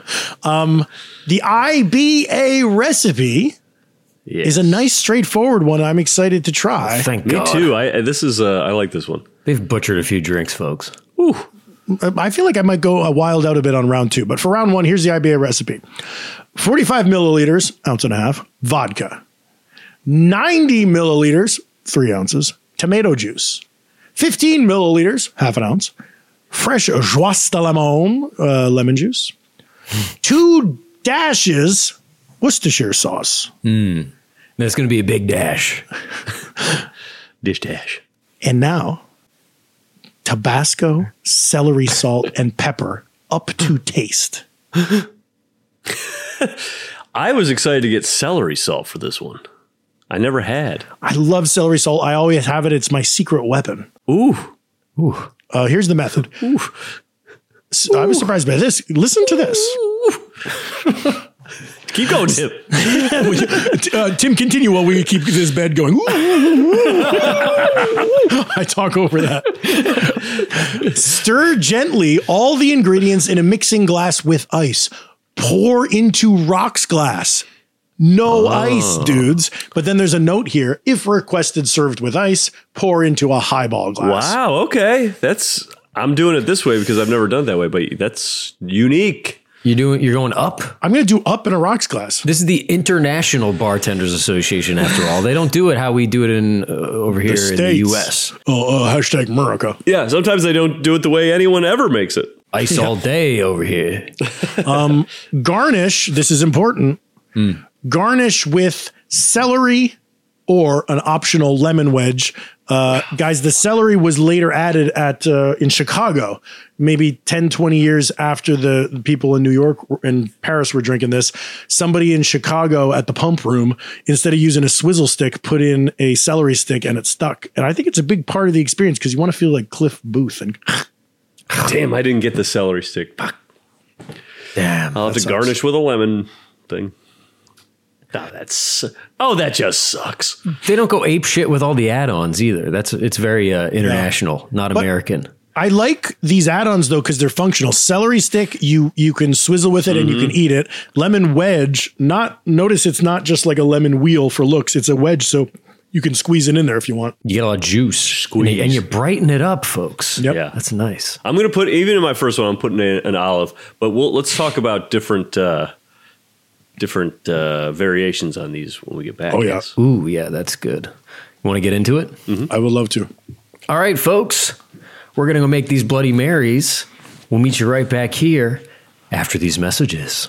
IBA recipe is a nice, straightforward one. I'm excited to try. Thank Me God. too. I like this one. They've butchered a few drinks, folks. Ooh. I feel like I might go wild out a bit on round 2, but for round 1, here's the IBA recipe. 45 milliliters, ounce and a half, vodka. 90 milliliters, 3 ounces, tomato juice. 15 milliliters, half an ounce, fresh Joie de Limon, lemon juice. 2 dashes Worcestershire sauce. That's going to be a big dash. Dish dash. And now, Tabasco, celery salt, and pepper up to taste. I was excited to get celery salt for this one. I never had. I love celery salt. I always have it. It's my secret weapon. Ooh. Here's the method. So I was surprised by this. Listen to this. Keep going, Tim. Tim, continue while we keep this bed going. I talk over that. Stir gently all the ingredients in a mixing glass with ice. Pour into rocks glass. No ice, dudes. But then there's a note here. If requested served with ice, pour into a highball glass. Wow. Okay. I'm doing it this way because I've never done it that way, but that's unique. You're going up? I'm going to do up in a rocks glass. This is the International Bartenders Association, after all. They don't do it how we do it in over here in the U.S. Hashtag America. Yeah, sometimes they don't do it the way anyone ever makes it. Ice all day over here. Garnish, this is important, garnish with celery or an optional lemon wedge. Guys, the celery was later added in Chicago, maybe 10, 20 years after the people in New York and Paris were drinking this. Somebody in Chicago at the pump room, instead of using a swizzle stick, put in a celery stick and it stuck. And I think it's a big part of the experience because you want to feel like Cliff Booth. And damn, I didn't get the celery stick. Damn. I'll have to garnish with a lemon thing. That just sucks. They don't go ape shit with all the add-ons either. It's very international, not American. I like these add-ons though because they're functional. Celery stick, you can swizzle with it and you can eat it. Lemon wedge, notice it's not just like a lemon wheel for looks. It's a wedge, so you can squeeze it in there if you want. You get a lot of juice, and you brighten it up, folks. Yep. Yeah, that's nice. I'm going to put, even in my first one, I'm putting in an olive, but let's talk about different variations on these when we get back. Oh, yeah. Ooh, yeah, that's good. You want to get into it? I would love to. All right, folks. We're going to go make these Bloody Marys. We'll meet you right back here after these messages.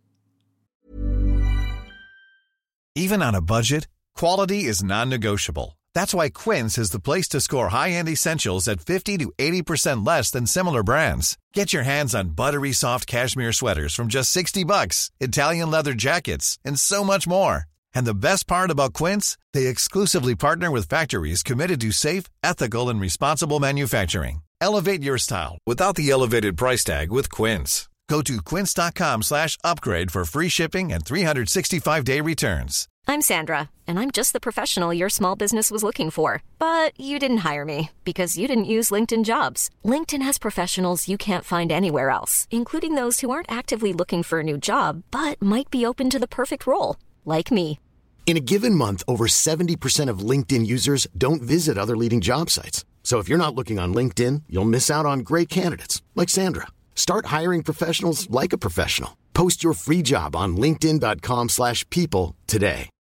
Even on a budget, quality is non-negotiable. That's why Quince is the place to score high-end essentials at 50 to 80% less than similar brands. Get your hands on buttery soft cashmere sweaters from just $60, Italian leather jackets, and so much more. And the best part about Quince, they exclusively partner with factories committed to safe, ethical, and responsible manufacturing. Elevate your style without the elevated price tag with Quince. Go to quince.com/upgrade for free shipping and 365-day returns. I'm Sandra, and I'm just the professional your small business was looking for. But you didn't hire me because you didn't use LinkedIn Jobs. LinkedIn has professionals you can't find anywhere else, including those who aren't actively looking for a new job, but might be open to the perfect role, like me. In a given month, over 70% of LinkedIn users don't visit other leading job sites. So if you're not looking on LinkedIn, you'll miss out on great candidates like Sandra. Start hiring professionals like a professional. Post your free job on linkedin.com/people today.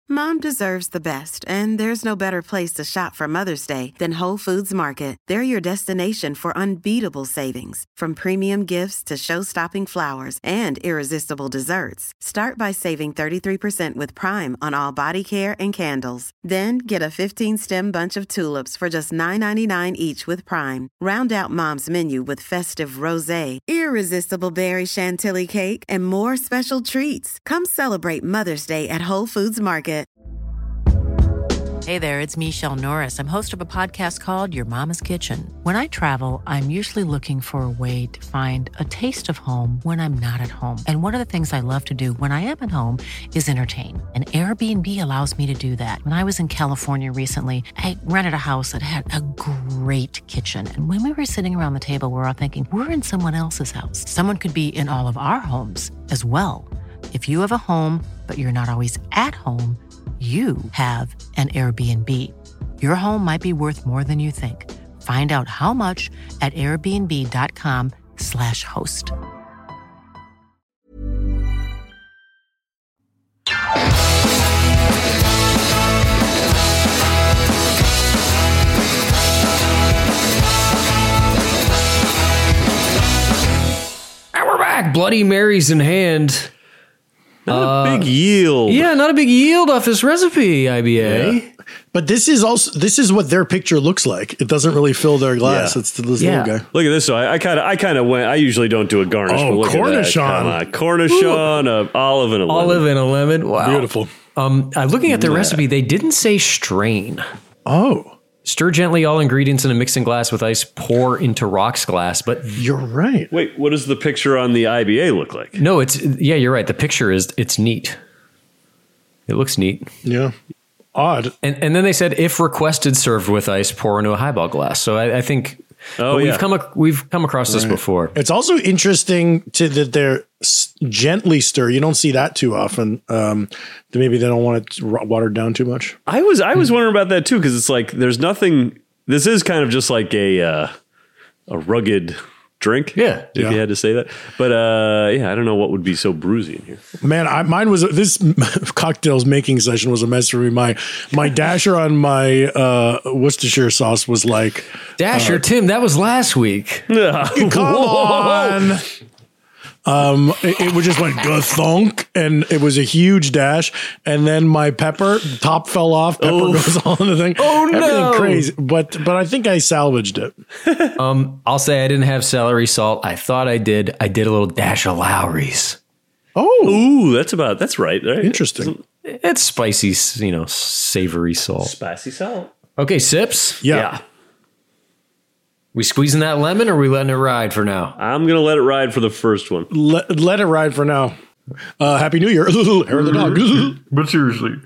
Mom deserves the best, and there's no better place to shop for Mother's Day than Whole Foods Market. They're your destination for unbeatable savings, from premium gifts to show-stopping flowers and irresistible desserts. Start by saving 33% with Prime on all body care and candles. Then get a 15-stem bunch of tulips for just $9.99 each with Prime. Round out Mom's menu with festive rosé, irresistible berry chantilly cake, and more special treats. Come celebrate Mother's Day at Whole Foods Market. Hey there, it's Michelle Norris. I'm host of a podcast called Your Mama's Kitchen. When I travel, I'm usually looking for a way to find a taste of home when I'm not at home. And one of the things I love to do when I am at home is entertain. And Airbnb allows me to do that. When I was in California recently, I rented a house that had a great kitchen. And when we were sitting around the table, we were all thinking, we're in someone else's house. Someone could be in all of our homes as well. If you have a home, but you're not always at home, you have an Airbnb. Your home might be worth more than you think. Find out how much at airbnb.com/host. And we're back. Bloody Marys in hand. Not a big yield. Yeah, not a big yield off this recipe, IBA. Yeah. But this is what their picture looks like. It doesn't really fill their glass. Yeah. It's this little guy. Look at this. So I kind of went. I usually don't do a garnish. Oh, but look Cornichon. At that. Cornichon, an olive and a lemon. Olive and a lemon. Wow. Beautiful. Looking at the recipe, they didn't say strain. Oh. Stir gently all ingredients in a mixing glass with ice. Pour into rocks glass. But you're right. Wait, what does the picture on the IBA look like? No, you're right. The picture it's neat. It looks neat. Yeah. Odd. And then they said, if requested, served with ice, pour into a highball glass. So I think we've come across this before. It's also interesting that they're gently stir. You don't see that too often. Maybe they don't want it watered down too much. I was wondering about that too, because it's like there's nothing. This is kind of just like a rugged drink. Yeah, if you had to say that. But I don't know what would be so bruisey in here. Man, mine was this cocktails making session was a mess for me. My dasher on my Worcestershire sauce was like dasher. Tim, that was last week. Come on. It just went thunk, and it was a huge dash. And then my pepper top fell off. Pepper goes on the thing. Oh no, everything crazy. But I think I salvaged it. I'll say I didn't have celery salt. I thought I did. I did a little dash of Lowry's. Oh, ooh, that's right. Interesting. It's spicy, savory salt. Spicy salt. Okay, sips. Yeah. We squeezing that lemon, or are we letting it ride for now? I'm gonna let it ride for the first one. Let it ride for now. Happy New Year, hair of the dog. But seriously.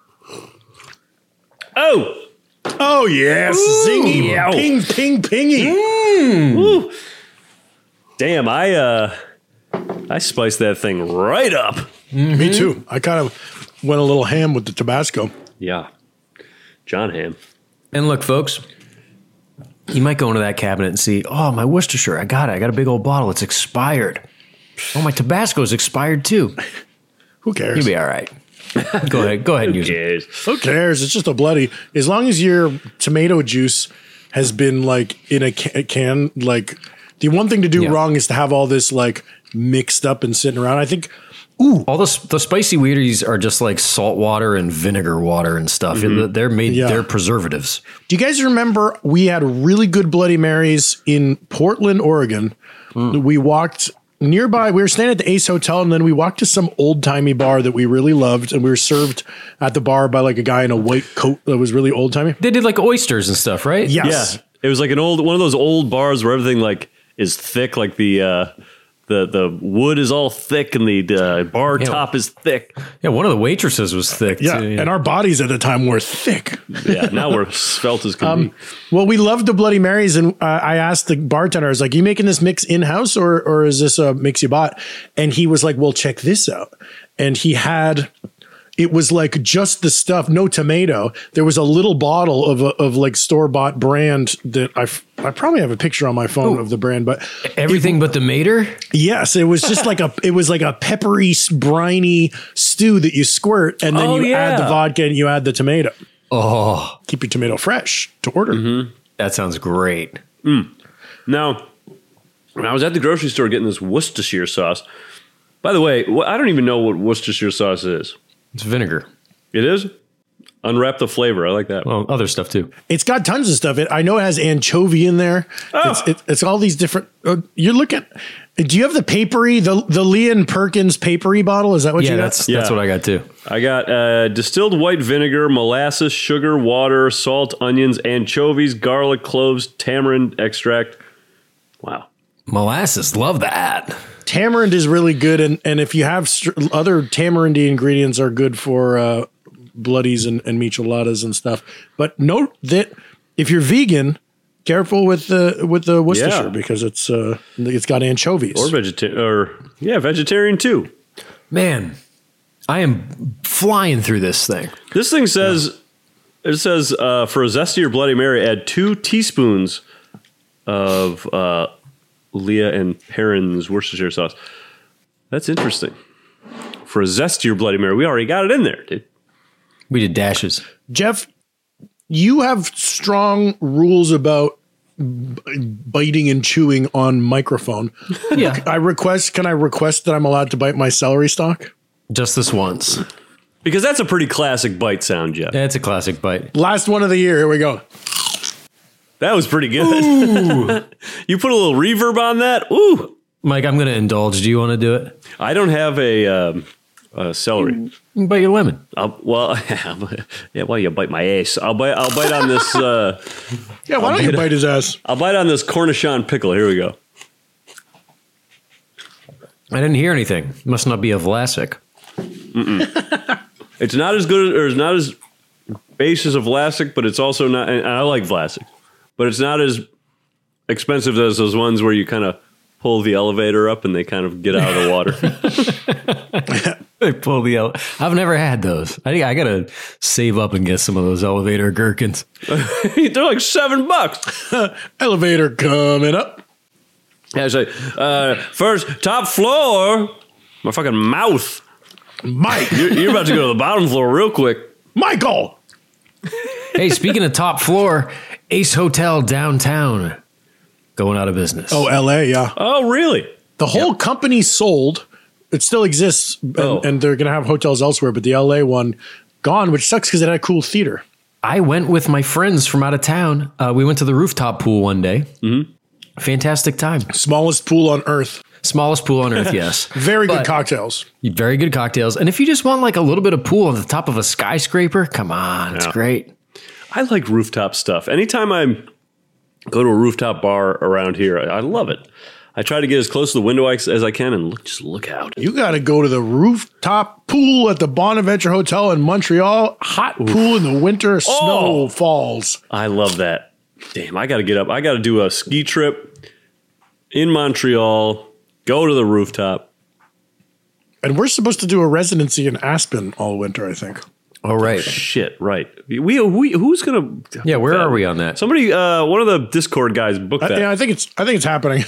Oh yes, zingy, ping, ping, pingy. Woo. Damn, I spiced that thing right up. Mm-hmm. Me too. I kind of went a little ham with the Tabasco. Yeah, John Ham. And look, folks. You might go into that cabinet and see, oh, my Worcestershire, I got it. I got a big old bottle. It's expired. Oh, my Tabasco's expired too. Who cares? You'll be all right. Go ahead and use it. Who cares? It's just a bloody. As long as your tomato juice has been like in a can, like the one thing to do wrong is to have all this like mixed up and sitting around. I think. Ooh, all the spicy weirdies are just like salt water and vinegar water and stuff. Mm-hmm. They're made. Yeah. They're preservatives. Do you guys remember we had really good Bloody Marys in Portland, Oregon? We walked nearby. We were staying at the Ace Hotel, and then we walked to some old timey bar that we really loved, and we were served at the bar by like a guy in a white coat that was really old timey. They did like oysters and stuff, right? Yes. Yeah, it was like one of those old bars where everything like is thick, like the wood is all thick and the bar top is thick. Yeah, one of the waitresses was thick too. And our bodies at the time were thick. Yeah, now we're svelte as can be. Well, we loved the Bloody Marys, and I asked the bartender, I was like, you making this mix in-house or is this a mix you bought? And he was like, well, check this out. And he had it was like just the stuff, no tomato. There was a little bottle of like store-bought brand that I probably have a picture on my phone of the brand, but everything but the mater. Yes, it was just like a peppery, briny stew that you squirt, and then you add the vodka and you add the tomato. Oh, keep your tomato fresh to order. Mm-hmm. That sounds great. Now, when I was at the grocery store getting this Worcestershire sauce, by the way, I don't even know what Worcestershire sauce is. It's vinegar. It is? Unwrap the flavor. I like that. Well, other stuff too. It's got tons of stuff. I know it has anchovy in there. Oh. It's all these different. You're looking. Do you have the papery, the Leon Perkins papery bottle? Is that what you got? That's what I got too. I got distilled white vinegar, molasses, sugar, water, salt, onions, anchovies, garlic, cloves, tamarind extract. Wow. Molasses. Love that. Tamarind is really good. And if you have other tamarindy ingredients are good for bloodies and micheladas and stuff. But note that if you're vegan, careful with the Worcestershire because it's got anchovies or vegetarian too. Man, I am flying through this thing. This thing says for a zesty or Bloody Mary, add 2 teaspoons of Leah and Perrin's Worcestershire sauce. That's interesting. For a zesty or Bloody Mary, we already got it in there, dude. We did dashes. Jeff, you have strong rules about biting and chewing on microphone. Yeah. Can I request that I'm allowed to bite my celery stalk? Just this once. Because that's a pretty classic bite sound, Jeff. That's a classic bite. Last one of the year. Here we go. That was pretty good. You put a little reverb on that. Ooh. Mike, I'm going to indulge. Do you want to do it? I don't have a celery. You can bite your lemon. You bite my ass. I'll bite on this. Why don't you bite his ass? I'll bite on this Cornichon pickle. Here we go. I didn't hear anything. Must not be a Vlasic. It's not as good or it's not as base as a Vlasic, but it's also not. And I like Vlasic, but it's not as expensive as those ones where you kind of pull the elevator up and they kind of get out of the water. They pull the elevator. I've never had those. I think I gotta save up and get some of those elevator gherkins. They're like $7. Elevator coming up. Yeah, it's like first top floor. My fucking mouth, Mike. You're about to go to the bottom floor real quick, Michael. Hey, speaking of top floor, Ace Hotel downtown going out of business. Oh, LA, yeah. Oh, really? The whole company sold. It still exists, and they're going to have hotels elsewhere, but the LA one gone, which sucks because it had a cool theater. I went with my friends from out of town. We went to the rooftop pool one day. Mm-hmm. Fantastic time. Smallest pool on earth. Smallest pool on earth, yes. Very good cocktails. Very good cocktails. And if you just want like a little bit of pool on the top of a skyscraper, come on, it's great. I like rooftop stuff. Anytime I go to a rooftop bar around here, I love it. I try to get as close to the window as I can and just look out. You got to go to the rooftop pool at the Bonaventure Hotel in Montreal. Hot pool in the winter, snow falls. I love that. Damn, I got to get up. I got to do a ski trip in Montreal, go to the rooftop. And we're supposed to do a residency in Aspen all winter, I think. Oh, right. Shit, right. Who's going to... Yeah, where are we on that? Somebody, one of the Discord guys booked that. Yeah, I think it's happening.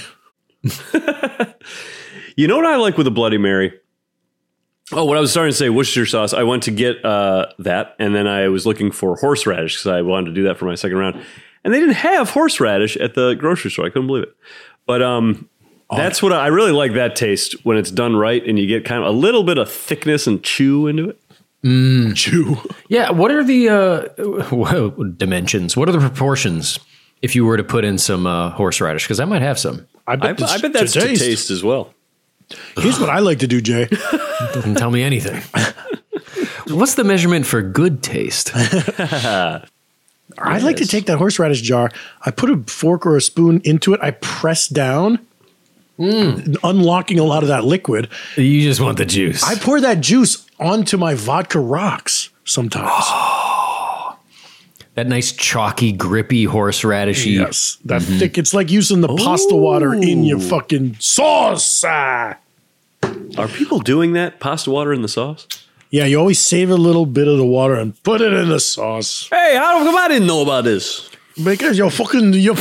You know what I like with a Bloody Mary? Oh, what I was starting to say, Worcestershire sauce. I went to get that, and then I was looking for horseradish because I wanted to do that for my second round. And they didn't have horseradish at the grocery store. I couldn't believe it. But that's what I really like, that taste when it's done right and you get kind of a little bit of thickness and chew into it. Chew. Yeah, what are the dimensions? What are the proportions if you were to put in some horseradish? Because I might have some. I bet that's to taste as well. Here's what I like to do, Jay. Doesn't tell me anything. What's the measurement for good taste? I'd like to take that horseradish jar. I put a fork or a spoon into it. I press down, unlocking a lot of that liquid. You just want the juice. I pour that juice onto my vodka rocks sometimes. Oh, that nice chalky, grippy horseradishy. Yes, that thick. It's like using the pasta water in your fucking sauce. Are people doing that? Pasta water in the sauce? Yeah, you always save a little bit of the water and put it in the sauce. Hey, how come I didn't know about this? Because Pasta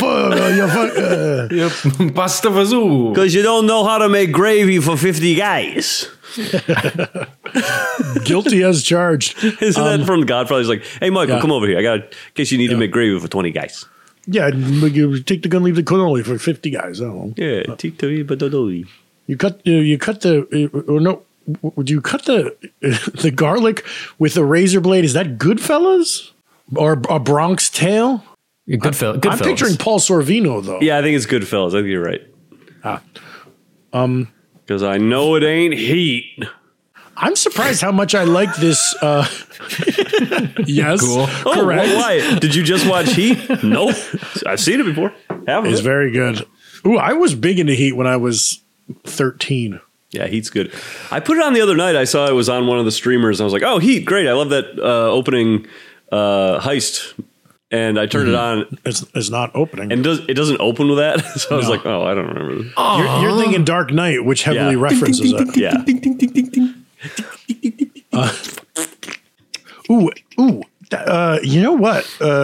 vazoo. Because you don't know how to make gravy for 50 guys. Guilty as charged. Isn't that from Godfather? He's like, hey, Michael, come over here. In case you need to make gravy for 20 guys. Yeah, you take the gun, leave the cannoli for 50 guys. I don't know. Yeah, take the badodoli. You cut the garlic with a razor blade. Is that Goodfellas or a Bronx Tale? Goodfellas. I'm picturing Paul Sorvino though. Yeah, I think it's Goodfellas. I think you're right. Because I know it ain't Heat. I'm surprised how much I like this. Yes, cool. Correct. Why? Did you just watch Heat? Nope. I've seen it before. It's very good. Ooh, I was big into Heat when I was 13. Yeah, Heat's good. I put it on the other night. I saw it was on one of the streamers. And I was like, oh, Heat, great. I love that opening heist. And I turned it on. It's not opening. And it doesn't open with that. So I was like, oh, I don't remember this. You're thinking Dark Knight, which heavily references it. Yeah. You know what?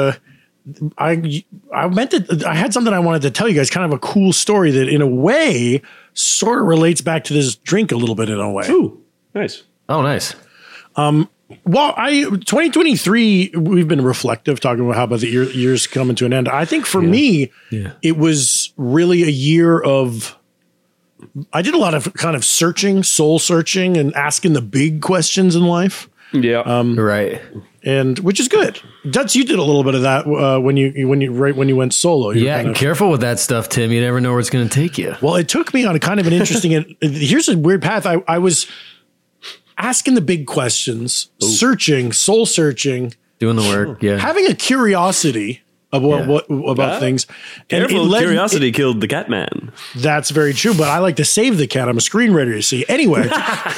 I meant to. I had something I wanted to tell you guys. Kind of a cool story that, in a way, sort of relates back to this drink a little bit. In a way. Ooh, nice. Oh, nice. Well, 2023, we've been reflective, talking about how about the year's coming to an end. I think for me, it was really a year of. I did a lot of kind of searching, soul searching, and asking the big questions in life. Yeah, right. And which is good. Dutz, you did a little bit of that when you went solo. Yeah, careful with that stuff, Tim. You never know where it's going to take you. Well, it took me on a kind of an interesting. Here's a weird path. I was asking the big questions, searching, soul searching, doing the work. Yeah, having a curiosity about things. Careful, curiosity killed the cat man. That's very true, but I like to save the cat. I'm a screenwriter, you see. Anyway,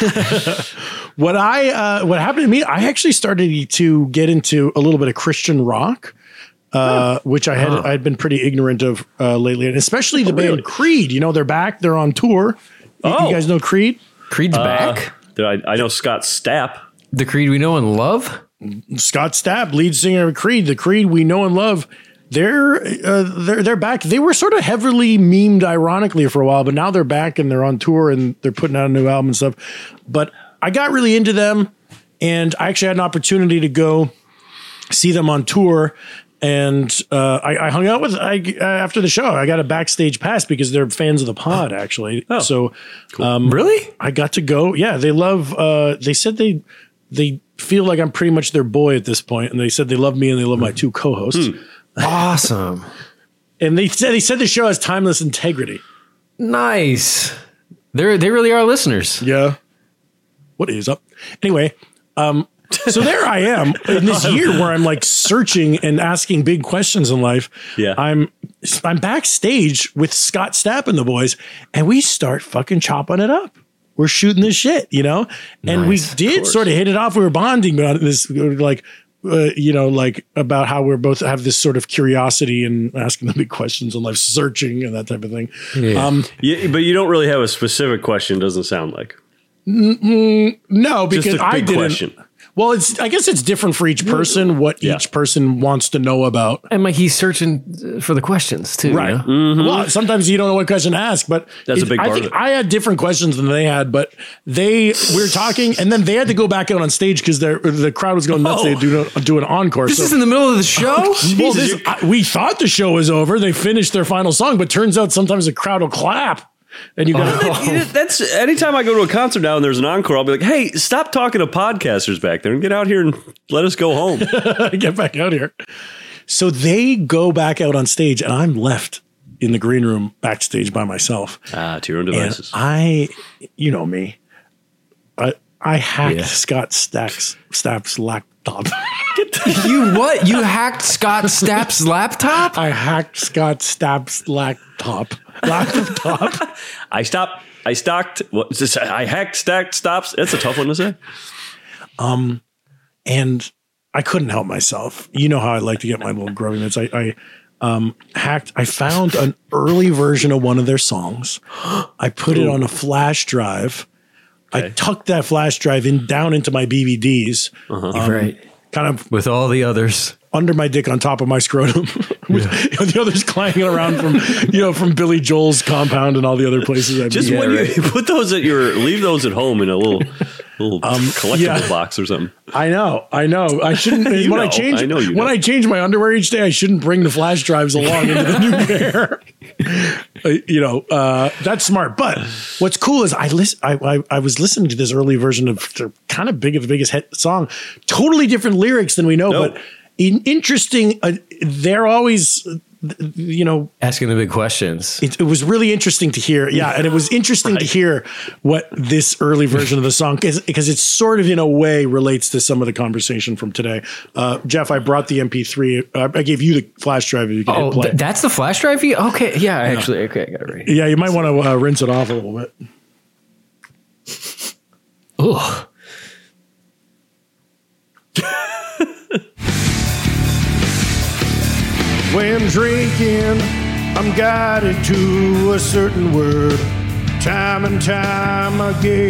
what happened to me, I actually started to get into a little bit of Christian rock, which I had been pretty ignorant of lately, and especially the band Creed. You know, they're back. They're on tour. You guys know Creed? Creed's back? I know Scott Stapp. The Creed we know and love? Scott Stapp, lead singer of Creed, the Creed we know and love. They're back. They were sort of heavily memed ironically for a while, but now they're back and they're on tour and they're putting out a new album and stuff. But I got really into them, and I actually had an opportunity to go see them on tour. And I hung out with after the show. I got a backstage pass because they're fans of the pod, actually. Oh, so cool. Really, I got to go. Yeah, they love. They said they feel like I'm pretty much their boy at this point, and they said they love me and they love my two co-hosts. Awesome. And they said the show has timeless integrity. Nice. They really are listeners. Yeah. What is up? Anyway, so there I am in this year where I'm like searching and asking big questions in life. Yeah. I'm backstage with Scott Stapp and the boys, and we start fucking chopping it up. We're shooting this shit, you know? And we did sort of hit it off. We were bonding about this, like, like about how we're both have this sort of curiosity and asking the big questions in life, searching and that type of thing. Yeah. But you don't really have a specific question, doesn't sound like. No, because just a big I didn't. Question. Well, I guess it's different for each person, what each person wants to know about. And like he's searching for the questions too. Right. You know? Mm-hmm. Well, sometimes you don't know what question to ask, but that's a big part of it. I had different questions than they had, but we were talking, and then they had to go back out on stage because the crowd was going nuts. They do an encore. This is in the middle of the show? We thought the show was over. They finished their final song, but turns out sometimes the crowd will clap. And you got that's anytime I go to a concert now and there's an encore, I'll be like, hey, stop talking to podcasters back there and get out here and let us go home. Get back out here. So they go back out on stage and I'm left in the green room backstage by myself. To your own devices. And you know me, I hacked Scott Stapp's laptop. You what? You hacked Scott Stapp's laptop? I hacked Scott Stapp's laptop. I hacked stacked stops. That's a tough one to say. And I couldn't help myself. You know how I like to get my little grubby minutes. I found an early version of one of their songs. I put it on a flash drive. I tucked that flash drive down into my BVDs. Right. Kind of with all the others under my dick on top of my scrotum, with the others clanging around from Billy Joel's compound and all the other places. Just when you put those leave those at home in a little collectible box or something. I know. I shouldn't. when I change my underwear each day, I shouldn't bring the flash drives along into the new pair. That's smart. But what's cool is I was listening to this early version of the kind of the biggest hit song. Totally different lyrics than we know, but interesting. They're always. Asking the big questions. It was really interesting to hear. Yeah. And it was interesting to hear what this early version of the song is, because it sort of in a way relates to some of the conversation from today. Jeff, I brought the MP3. I gave you the flash drive. You can hit play. That's the flash drive? Okay. Yeah, actually. Okay. I got it right. Yeah. You might want to rinse it off a little bit. Ugh. When drinking, I'm guided to a certain word, time and time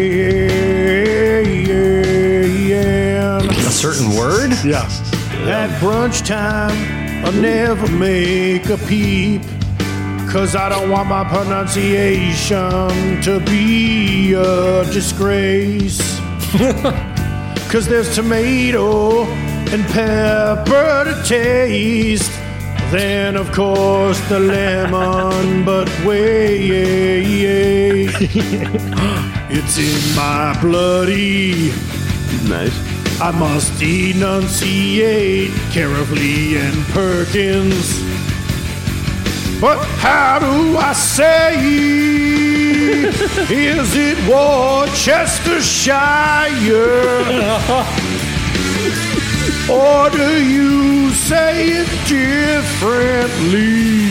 again. A certain word? Yeah. At brunch time, I'll never make a peep, 'cause I don't want my pronunciation to be a disgrace. 'Cause there's tomato and pepper to taste. Then, of course, the lemon, but wait, it's in my bloody. Nice. I must enunciate carefully and Perkins. But how do I say? Is it Worcestershire? Or do you say it differently?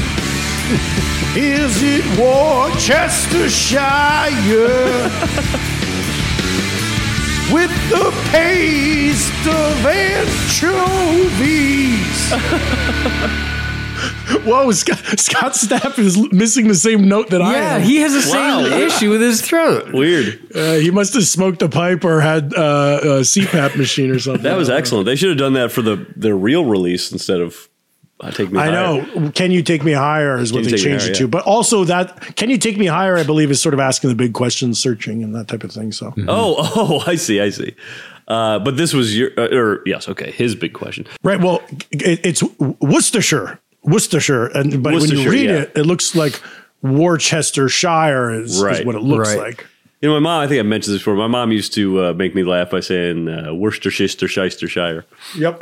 Is it Worcestershire? With the paste of anchovies. Whoa, Scott Stapp is missing the same note that I am. Yeah, he has the same issue with his throat. Weird. He must have smoked a pipe or had a CPAP machine or something. That was excellent. They should have done that for their real release instead of Take Me Higher. I know. Can You Take Me Higher is what they changed it to. But also that Can You Take Me Higher, I believe, is sort of asking the big questions, searching and that type of thing. So. Oh, I see. But this was his big question. Right. Well, it's Worcestershire, and but when you read it, it looks like Worcestershire is what it looks like. You know, my mom, I think I mentioned this before. My mom used to make me laugh by saying Worcestershire. Yep.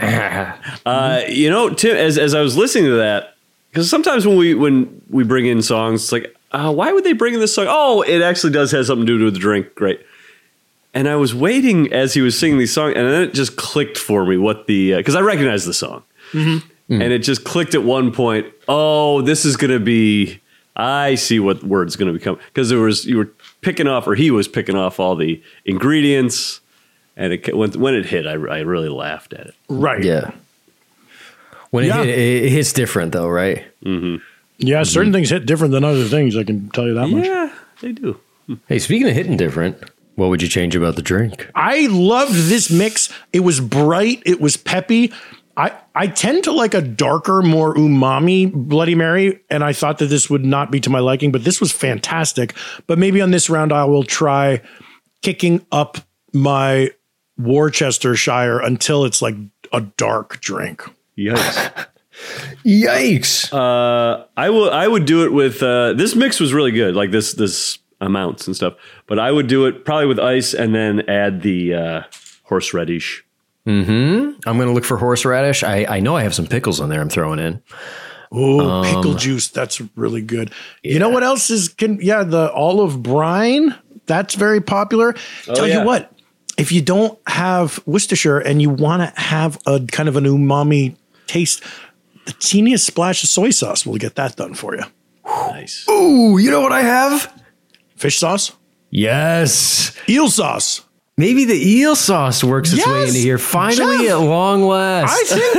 Tim, as I was listening to that, because sometimes when we bring in songs, it's like, why would they bring in this song? Oh, it actually does have something to do with the drink. Great. And I was waiting as he was singing these songs, and then it just clicked for me what because I recognized the song. Mm-hmm. And it just clicked at one point. Oh, this is going to be, I see what word's going to become. Because he was picking off all the ingredients. And when it hit, I really laughed at it. Right. Yeah. When it hits different though, right? Mm-hmm. Yeah, certain things hit different than other things. I can tell you that much. Yeah, they do. Hey, speaking of hitting different, what would you change about the drink? I loved this mix. It was bright. It was peppy. I tend to like a darker, more umami Bloody Mary, and I thought that this would not be to my liking, but this was fantastic. But maybe on this round, I will try kicking up my Worcestershire until it's like a dark drink. Yikes. Yikes. I would do it with, this mix was really good, like this amounts and stuff, but I would do it probably with ice and then add the horseradish. Mm-hmm. I'm going to look for horseradish. I know I have some pickles on there I'm throwing in. Oh, pickle juice. That's really good. Yeah. You know what else is, the olive brine. That's very popular. Tell you what, if you don't have Worcestershire and you want to have a kind of an umami taste, the teeniest splash of soy sauce will get that done for you. Nice. Ooh, you know what I have? Fish sauce? Yes. Eel sauce. Maybe the eel sauce works its way into here. Finally, Jeff, at long last.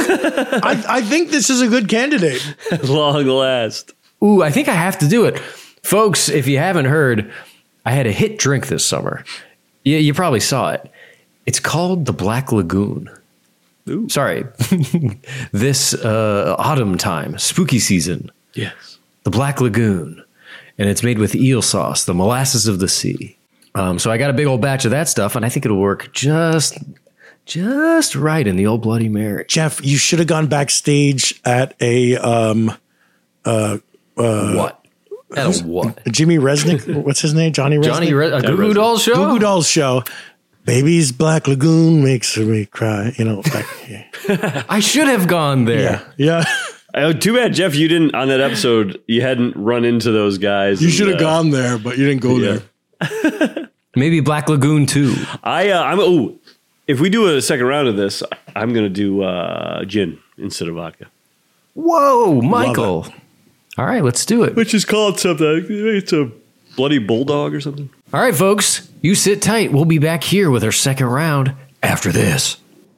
I think this is a good candidate. At long last. Ooh, I think I have to do it. Folks, if you haven't heard, I had a hit drink this summer. Yeah, you probably saw it. It's called the Black Lagoon. Ooh. Sorry. This autumn time, spooky season. Yes. The Black Lagoon. And it's made with eel sauce, the molasses of the sea. So I got a big old batch of that stuff, and I think it'll work just right in the old Bloody Mary. Jeff, you should have gone backstage at a what? At a what? Jimmy Resnick. What's his name? Johnny Resnick. A Goo Goo Dolls show. Goo Goo Dolls show. Baby's Black Lagoon makes me cry. You know. I should have gone there. Yeah. Oh, too bad, Jeff. You didn't on that episode. You hadn't run into those guys. You should have gone there, but you didn't go there. Maybe Black Lagoon too. If we do a second round of this, I'm going to do gin instead of vodka. Whoa, Michael! All right, let's do it. Which is called something. It's a bloody bulldog or something. All right, folks, you sit tight. We'll be back here with our second round after this.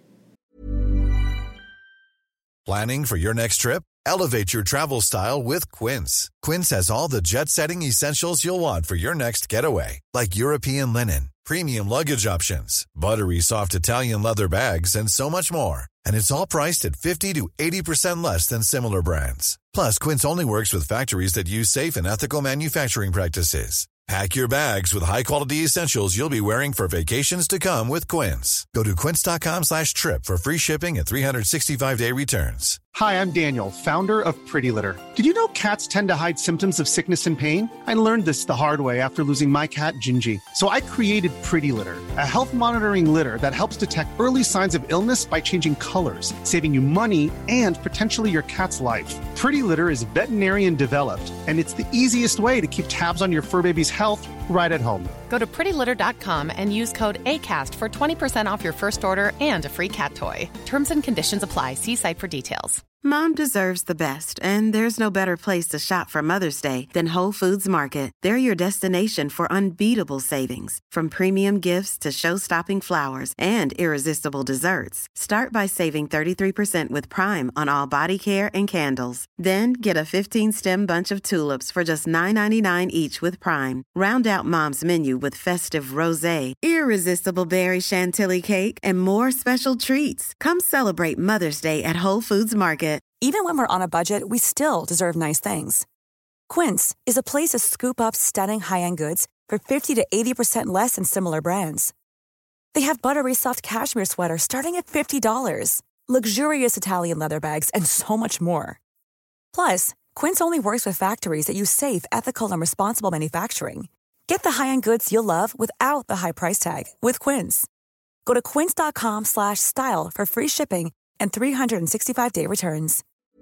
Planning for your next trip? Elevate your travel style with Quince. Quince has all the jet-setting essentials you'll want for your next getaway, like European linen, premium luggage options, buttery soft Italian leather bags, and so much more. And it's all priced at 50 to 80% less than similar brands. Plus, Quince only works with factories that use safe and ethical manufacturing practices. Pack your bags with high-quality essentials you'll be wearing for vacations to come with Quince. Go to quince.com/trip for free shipping and 365-day returns. Hi, I'm Daniel, founder of Pretty Litter. Did you know cats tend to hide symptoms of sickness and pain? I learned this the hard way after losing my cat, Gingy. So I created Pretty Litter, a health monitoring litter that helps detect early signs of illness by changing colors, saving you money and potentially your cat's life. Pretty Litter is veterinarian developed, and it's the easiest way to keep tabs on your fur baby's health right at home. Go to prettylitter.com and use code ACAST for 20% off your first order and a free cat toy. Terms and conditions apply. See site for details. Mom deserves the best, and there's no better place to shop for Mother's Day than Whole Foods Market. They're your destination for unbeatable savings, from premium gifts to show-stopping flowers and irresistible desserts. Start by saving 33% with Prime on all body care and candles. Then get a 15-stem bunch of tulips for just $9.99 each with Prime. Round out Mom's menu with festive rosé, irresistible berry chantilly cake, and more special treats. Come celebrate Mother's Day at Whole Foods Market. Even when we're on a budget, we still deserve nice things. Quince is a place to scoop up stunning high-end goods for 50 to 80% less than similar brands. They have buttery soft cashmere sweaters starting at $50, luxurious Italian leather bags, and so much more. Plus, Quince only works with factories that use safe, ethical, and responsible manufacturing. Get the high-end goods you'll love without the high price tag with Quince. Go to quince.com/style for free shipping and 365-day returns.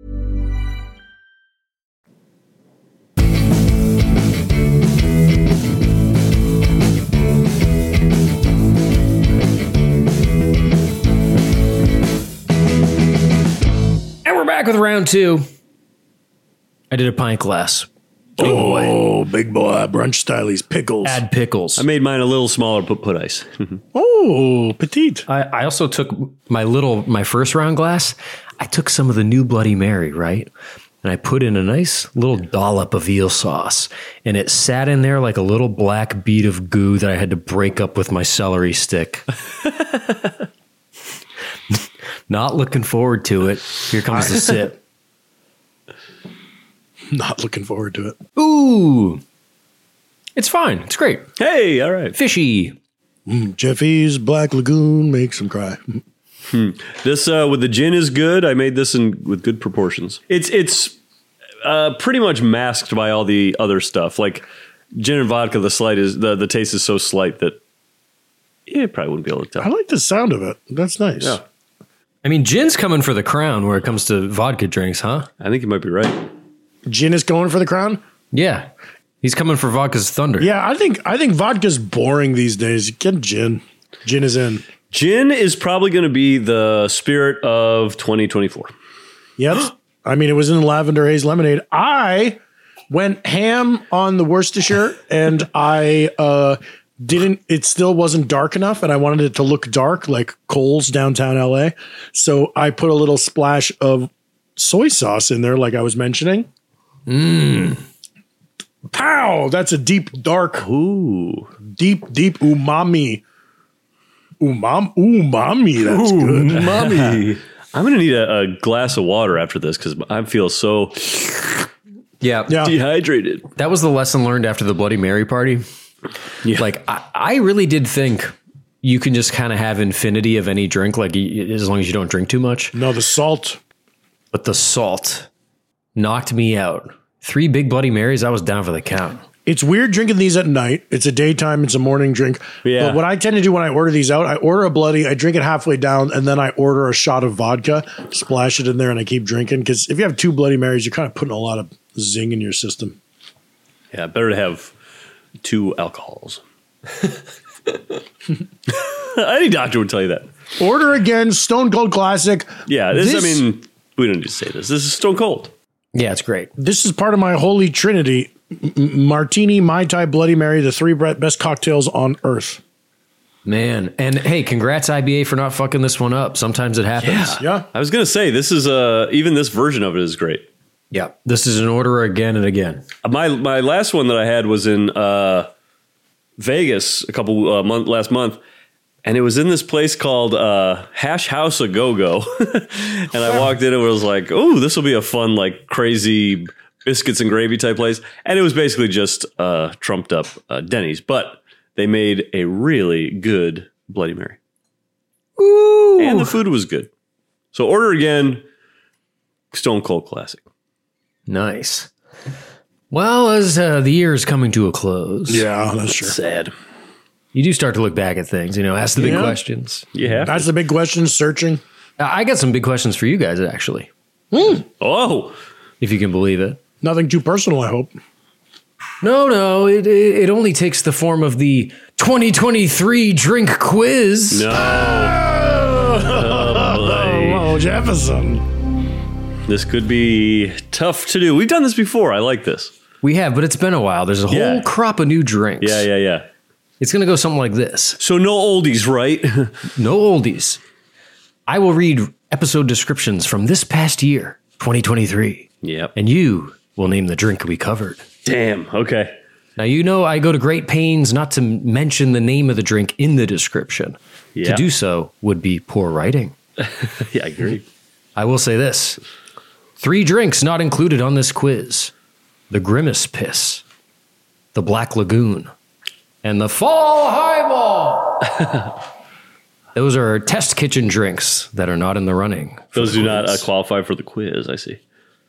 And we're back with round two. I did a pint glass. Big boy, brunch stylies, pickles. Add pickles. I made mine a little smaller, put ice. Oh, petite. I also took my first round glass. I took some of the new Bloody Mary, right? And I put in a nice little dollop of eel sauce. And it sat in there like a little black bead of goo that I had to break up with my celery stick. Not looking forward to it. Here comes the sip. Not looking forward to it. Ooh. It's fine. It's great. Hey, all right. Fishy. Jeffy's Black Lagoon makes him cry. This with the gin is good. I made this with good proportions. It's pretty much masked by all the other stuff. Like gin and vodka, the taste is so slight that you probably wouldn't be able to tell. I like the sound of it. That's nice. Yeah. I mean, gin's coming for the crown where it comes to vodka drinks, huh? I think you might be right. Gin is going for the crown? Yeah. He's coming for vodka's thunder. Yeah, I think vodka's boring these days. Get gin. Gin is in. Gin is probably going to be the spirit of 2024. Yep. I mean, it was in Lavender Haze Lemonade. I went ham on the Worcestershire, and I it still wasn't dark enough, and I wanted it to look dark like Kohl's downtown LA. So I put a little splash of soy sauce in there, like I was mentioning. Pow! That's a deep, dark, deep umami Umami. That's good. Umami. I'm going to need a glass of water after this because I feel so dehydrated. That was the lesson learned after the Bloody Mary party. Yeah. Like, I really did think you can just kind of have infinity of any drink, like as long as you don't drink too much. No, the salt. But the salt knocked me out. 3 big Bloody Marys, I was down for the count. It's weird drinking these at night. It's a daytime, it's a morning drink. Yeah. But what I tend to do when I order these out, I order a Bloody, I drink it halfway down, and then I order a shot of vodka, splash it in there, and I keep drinking. Because if you have 2 Bloody Marys, you're kind of putting a lot of zing in your system. Yeah, better to have 2 alcohols. Any doctor would tell you that. Order again, Stone Cold Classic. Yeah, I mean, we don't need to say this. This is Stone Cold. Yeah, it's great. This is part of my holy trinity. Martini, Mai Tai, Bloody Mary, the 3 best cocktails on earth. Man. And hey, congrats IBA for not fucking this one up. Sometimes it happens. Yeah. I was going to say, this is even this version of it is great. Yeah. This is an order again and again. My last one that I had was in Vegas a couple last month, and it was in this place called Hash House a Go-Go. And I walked in and was like, oh, this will be a fun, like, crazy biscuits and gravy type place. And it was basically just trumped up Denny's, but they made a really good Bloody Mary. Ooh. And the food was good. So order again, Stone Cold Classic. Nice. Well, as the year is coming to a close. Yeah, that's true. Sad. You do start to look back at things, ask the big questions. Yeah. That's the big question, searching. I got some big questions for you guys, actually. Oh. If you can believe it. Nothing too personal, I hope. No. It only takes the form of the 2023 drink quiz. No. Oh, Jefferson. This could be tough to do. We've done this before. I like this. We have, but it's been a while. There's a whole crop of new drinks. Yeah. It's going to go something like this. So no oldies, right? No oldies. I will read episode descriptions from this past year, 2023. Yep. And you will name the drink we covered. Damn. Okay. Now, I go to great pains not to mention the name of the drink in the description. Yeah. To do so would be poor writing. Yeah, I agree. I will say this. 3 drinks not included on this quiz. The Grimace Piss, the Black Lagoon, and the Fall Highball. Those are test kitchen drinks that are not in the running. Those do not qualify for the quiz, I see.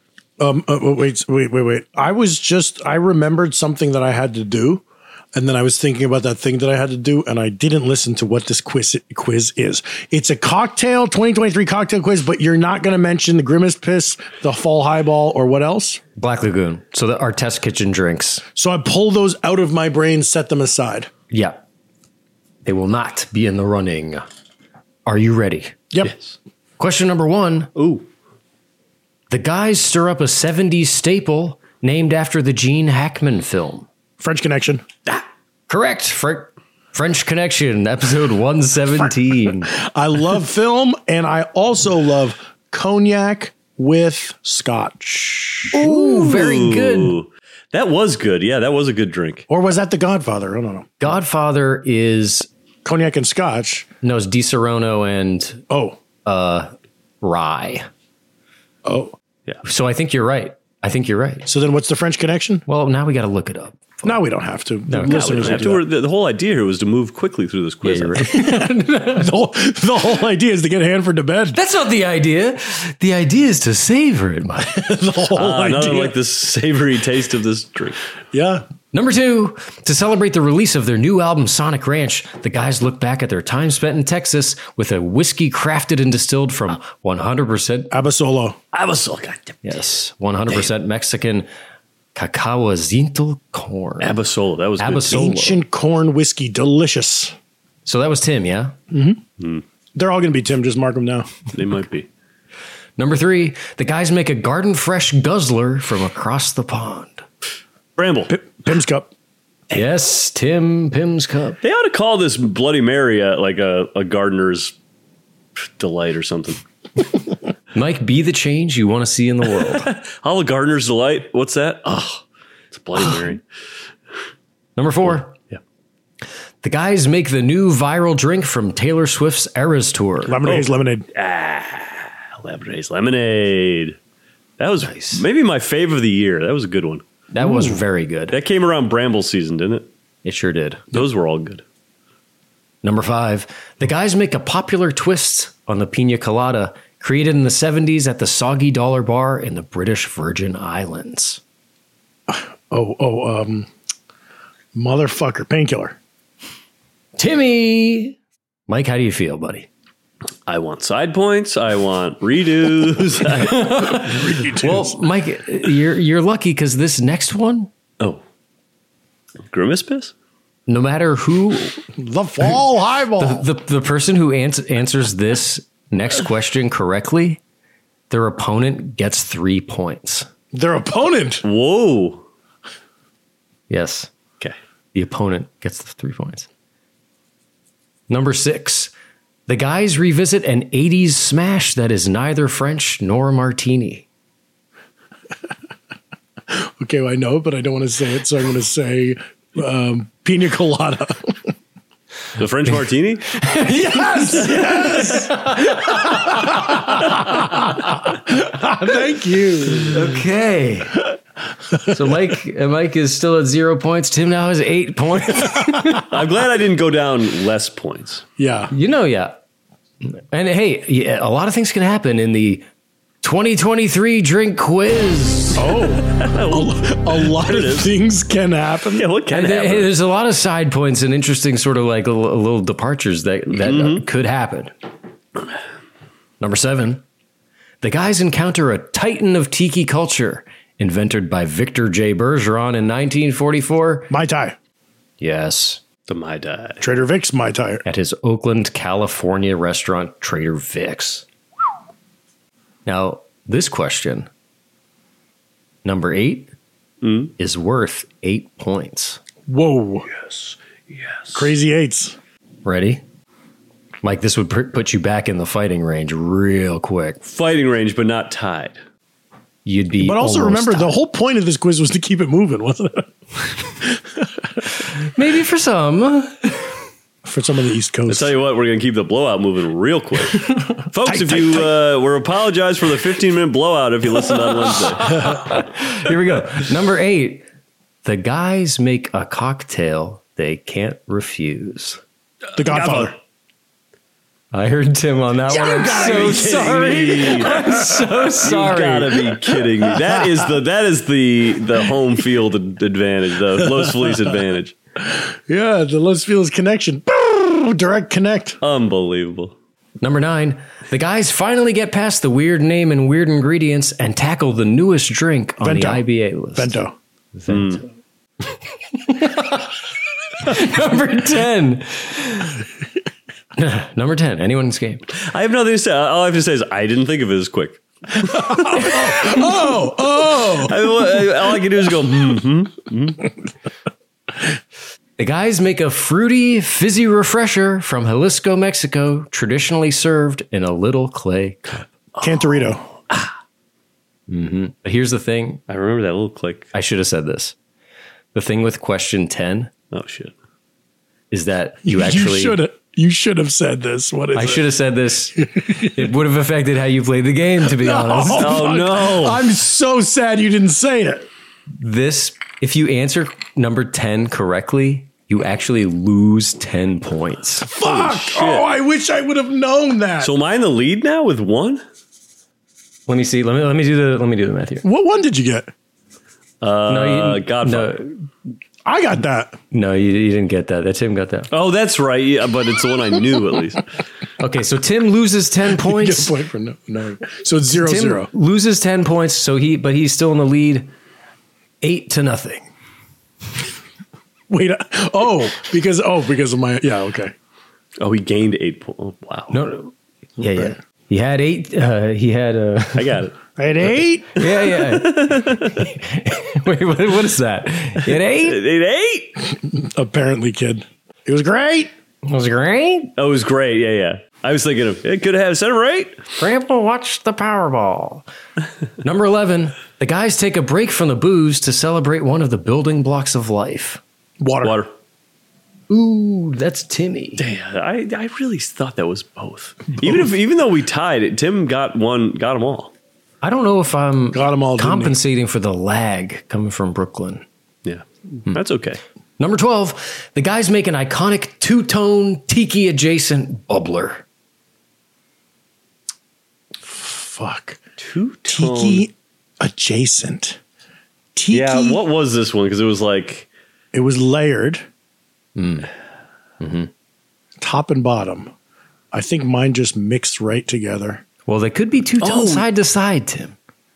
Wait. I remembered something that I had to do. And then I was thinking about that thing that I had to do, and I didn't listen to what this quiz is. It's a 2023 cocktail quiz, but you're not going to mention the Grimace Piss, the Fall Highball, or what else? Black Lagoon. So our test kitchen drinks. So I pull those out of my brain, set them aside. Yeah. They will not be in the running. Are you ready? Yep. Yes. Question number 1. Ooh. The guys stir up a 70s staple named after the Gene Hackman film. French Connection. Correct. French Connection, episode 117. I love film, and I also love cognac with scotch. Ooh, very good. That was good. Yeah, that was a good drink. Or was that The Godfather? I don't know. Godfather is... Cognac and scotch. No, it's Di Serono and... rye. Oh. Yeah. So I think you're right. So then what's the French Connection? Well, now we got to look it up. No, we don't have to. No, the whole idea here was to move quickly through this quiz. Yeah, right. the whole idea is to get Hanford to bed. That's not the idea. The idea is to savor it, Mike. The whole idea. Not like the savory taste of this drink. Yeah. Number 2, to celebrate the release of their new album, Sonic Ranch, the guys look back at their time spent in Texas with a whiskey crafted and distilled from 100% Abasolo. Yes, 100% Mexican Cacahuazintle corn. Abasolo. That was Abasolo. Good. Ancient corn whiskey. Delicious. So that was Tim, yeah? Mm-hmm. They're all going to be Tim. Just mark them now. They might be. Number 3, the guys make a garden fresh guzzler from across the pond. Bramble. Pim's Cup. Yes, Pim's Cup. They ought to call this Bloody Mary like a gardener's delight or something. Mike, be the change you want to see in the world. Olive Gardener's Delight. What's that? Oh, it's Bloody Mary. Number 4. Yeah. The guys make the new viral drink from Taylor Swift's Eras Tour. Lemon Haze Lemonade. Lemon Haze Lemonade. That was nice. Maybe my fave of the year. That was a good one. That was very good. That came around Bramble season, didn't it? It sure did. Those were all good. Number 5. The guys make a popular twist on the pina colada created in the 70s at the Soggy Dollar Bar in the British Virgin Islands. Motherfucker. Painkiller. Timmy! Mike, how do you feel, buddy? I want side points. I want redos. Well, Mike, you're lucky because this next one. Oh. Grimace Piss? No matter who. The fall highball. The person who answers this next question correctly, their opponent gets 3 points. Their opponent? Whoa. Yes. Okay. The opponent gets the 3 points. Number 6. The guys revisit an 80s smash that is neither French nor martini. Okay, well, I know it, but I don't want to say it, so I'm going to say pina colada. The French martini? Yes! Yes! Thank you. Okay. So Mike is still at 0 points. Tim now has 8 points. I'm glad I didn't go down less points. Yeah. Yeah. And hey, a lot of things can happen in the 2023 drink quiz. Oh, a lot of things can happen. Yeah, what can happen? Hey, there's a lot of side points and interesting sort of like little departures that could happen. Number 7, the guys encounter a titan of tiki culture invented by Victor J. Bergeron in 1944. Mai Tai. Yes. The Mai Tai. Trader Vic's Mai Tai. At his Oakland, California restaurant, Trader Vic's. Now, this question, number 8, is worth 8 points. Whoa. Yes. Crazy 8s. Ready? Mike, this would put you back in the fighting range real quick. Fighting range, but not tied. You'd be. But also remember, the whole point of this quiz was to keep it moving, wasn't it? Maybe for some. For some of the East Coast. I'll tell you what, we're going to keep the blowout moving real quick. Folks, we're apologize for the 15-minute blowout if you listened on Wednesday. Here we go. Number 8. The guys make a cocktail they can't refuse. The Godfather. I heard Tim on that one. I'm so sorry. I'm so sorry. You gotta be kidding me. That is the home field advantage, the Los Feliz advantage. Yeah, the Los Feliz connection. Direct connect. Unbelievable. Number 9. The guys finally get past the weird name and weird ingredients and tackle the newest drink on Vento. the IBA list. Vento. Number 10. Number 10. Anyone's game. I have nothing to say. All I have to say is I didn't think of it as quick. Oh. All I can do is go, The guys make a fruity, fizzy refresher from Jalisco, Mexico, traditionally served in a little clay cup. Cantarito. But here's the thing. I remember that little click. I should have said this. The thing with question 10. Oh, shit. Is that you actually... You should have said this. What is I should have said this. It would have affected how you played the game, to be honest. Oh, no. I'm so sad you didn't say it. This, if you answer number 10 correctly, you actually lose 10 points. Fuck. Oh, I wish I would have known that. So am I in the lead now with 1? Let me see. Let me do the math here. What one did you get? Godfather. No, I got that. No, you didn't get that. That Tim got that. Oh, that's right. Yeah, but it's the one I knew at least. Okay, so Tim loses 10 points. Point for no. So it's 0-0. Tim loses 10 points, but he's still in the lead 8-0. Wait. Because of my. Yeah. Okay. Oh, he gained 8 points. Oh, wow. No. Yeah. He had 8. I got it. I had 8. Yeah. Wait, what is that? You had 8? 8. Apparently, kid. It was great. It was great. Oh, it was great. Yeah. I was thinking of it could have 7 or 8. Grandpa watched the Powerball. Number 11. The guys take a break from the booze to celebrate one of the building blocks of life. Water. Ooh, that's Timmy. Damn, I really thought that was both. Even though we tied it, Tim got them all. I don't know if I'm compensating for the lag coming from Brooklyn. Yeah, that's okay. Number 12, the guys make an iconic two-tone tiki adjacent bubbler. Fuck. Two-tone tiki adjacent. Tiki. Yeah, what was this one? Because it was like it was layered. Mm-hmm. Top and bottom. I think mine just mixed right together. Well, they could be two-tone side to side, Tim.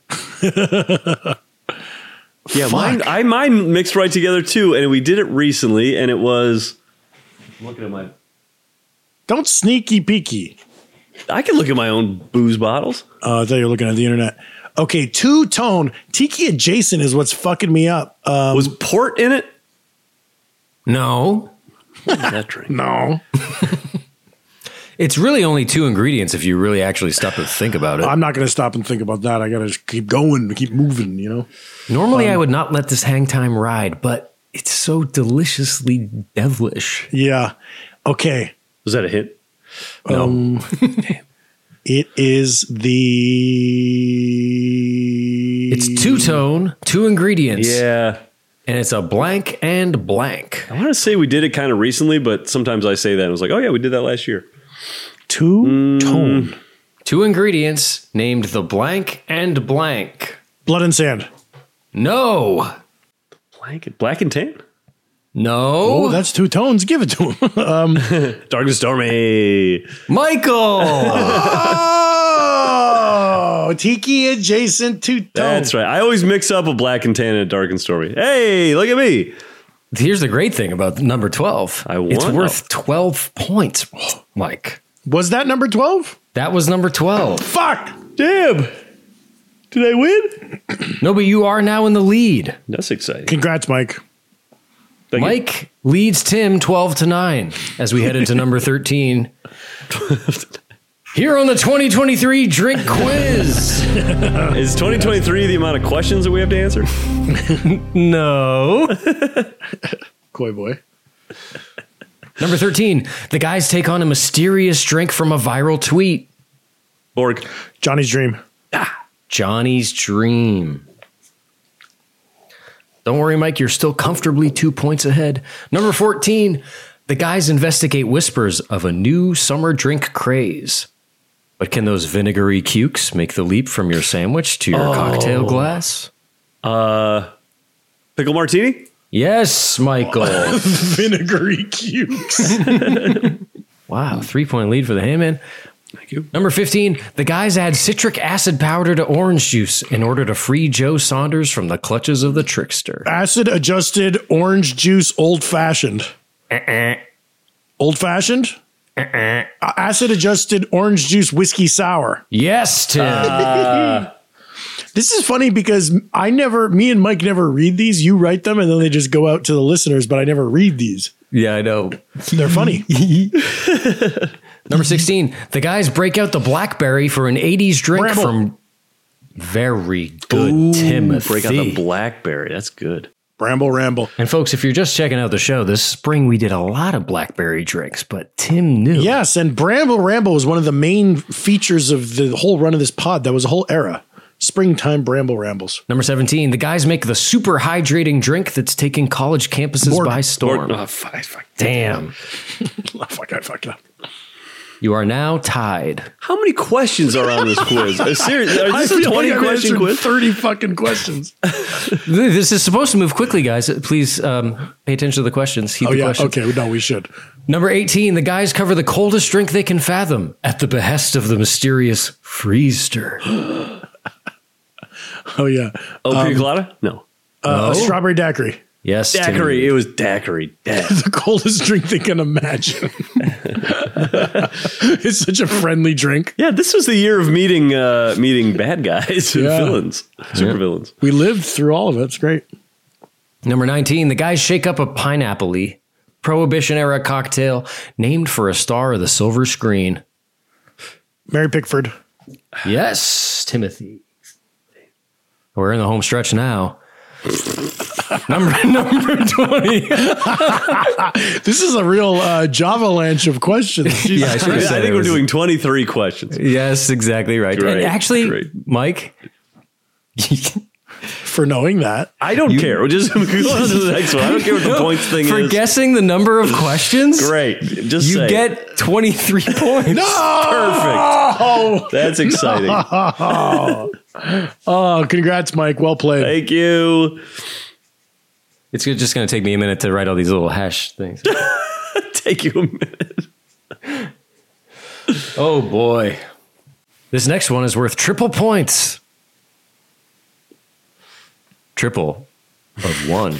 Yeah, mine mixed right together too, and we did it recently, and it was. I'm looking at my. Don't sneaky peeky. I can look at my own booze bottles. I thought you were looking at the internet. Okay, two-tone tiki adjacent is what's fucking me up. Was port in it? No. What is that drink? No. It's really only 2 ingredients if you really actually stop and think about it. I'm not going to stop and think about that. I got to just keep going, keep moving, you know? Normally, I would not let this hang time ride, but it's so deliciously devilish. Yeah. Okay. Was that a hint? No. It is It's two-tone, 2 ingredients. Yeah. And it's a blank and blank. I want to say we did it kind of recently, but sometimes I say that and I was like, oh yeah, we did that last year. Two-tone. 2 ingredients named the blank and blank. Blood and sand. No. Black and tan? No. Oh, that's 2 tones. Give it to him. Dark and stormy. Michael. Oh, tiki adjacent 2 tones. That's right. I always mix up a black and tan and a dark and stormy. Hey, look at me. Here's the great thing about number 12. It's worth 12 points, Mike. Was that number 12? That was number 12. Fuck. Damn. Did I win? No, but you are now in the lead. That's exciting. Congrats, Mike. Mike leads Tim 12-9 as we head into number 13. Here on the 2023 Drink Quiz. Is 2023 the amount of questions that we have to answer? No. Coy boy. Number 13. The guys take on a mysterious drink from a viral tweet. Borg. Johnny's Dream. Johnny's Dream. Don't worry, Mike. You're still comfortably 2 points ahead. Number 14. The guys investigate whispers of a new summer drink craze. But can those vinegary cukes make the leap from your sandwich to your cocktail glass? Pickle martini? Yes, Michael. Vinegary cukes. Wow, 3-point lead for the Hayman. Thank you. Number 15, the guys add citric acid powder to orange juice in order to free Joe Saunders from the clutches of the trickster. Acid adjusted orange juice old fashioned. Old fashioned? Acid adjusted orange juice whiskey sour. Yes, Tim. This is funny because me and Mike never read these. You write them and then they just go out to the listeners, but I never read these. Yeah, I know. They're funny. Number 16, the guys break out the blackberry for an 80s drink Bramble. from very good Timothy. Break out the blackberry. That's good. Ramble. And folks, if you're just checking out the show, this spring we did a lot of blackberry drinks, but Tim knew. Yes, and Bramble was one of the main features of the whole run of this pod. That was a whole era. Springtime Bramble Rambles. Number 17, the guys make the super hydrating drink that's taking college campuses by storm. Oh, fuck. Damn. Fuck, I fucked up. You are now tied. How many questions are on this quiz? Seriously, I is this a feel like 20 I've question answered quiz? 30 fucking questions. This is supposed to move quickly, guys. Please pay attention to the questions. Heed the questions. Okay. No, we should. Number 18, the guys cover the coldest drink they can fathom at the behest of the mysterious Freester. Oh, yeah. Pina colada? No. A strawberry daiquiri. Yes, Daiquiri. Tim. It was daiquiri. The coldest drink they can imagine. It's such a friendly drink. Yeah, this was the year of meeting bad guys, villains, super villains. We lived through all of it. It's great. Number 19, the guys shake up a pineapple-y Prohibition-era cocktail named for a star of the silver screen. Mary Pickford. Yes, Timothy. We're in the home stretch now. Number 20. This is a real Javalanche of questions. Yeah, I think we're doing 23 questions. Yes, exactly right. Great, and actually, great. Mike, for knowing that, I don't care. We'll just go on to the next one. I don't care what the points thing for is. guessing the number of questions. Great. Just you say get 23 points. No! Perfect. That's exciting. Oh, congrats, Mike. Well played. Thank you. It's just going to take me a minute to write all these little hash things. Take you a minute. Oh, boy. This next one is worth triple points. Triple of 1.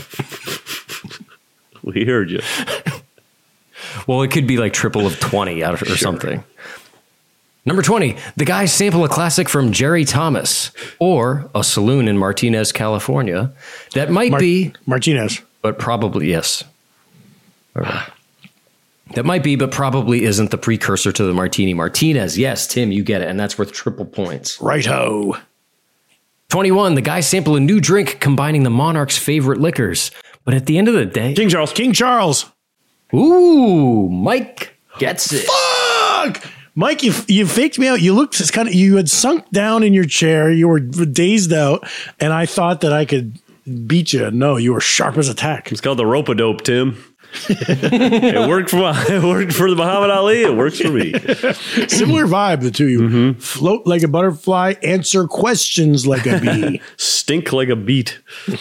We heard you. Well, it could be like triple of 20 or something. Number 20, the guys sample a classic from Jerry Thomas or a saloon in Martinez, California. That might be Martinez, but probably yes. That might be, but probably isn't the precursor to the Martini Martinez. Yes, Tim, you get it, and that's worth triple points. Righto. 21, the guys sample a new drink combining the Monarch's favorite liquors. But at the end of the day... King Charles. King Charles. Ooh, Mike gets it. Fuck! Mike, you faked me out. You looked you had sunk down in your chair. You were dazed out, and I thought that I could beat you. No, you were sharp as a tack. It's called the rope-a-dope, Tim. It worked for the Muhammad Ali. It works for me. Similar vibe, the two of you. Mm-hmm. Float like a butterfly, answer questions like a bee. Stink like a beet.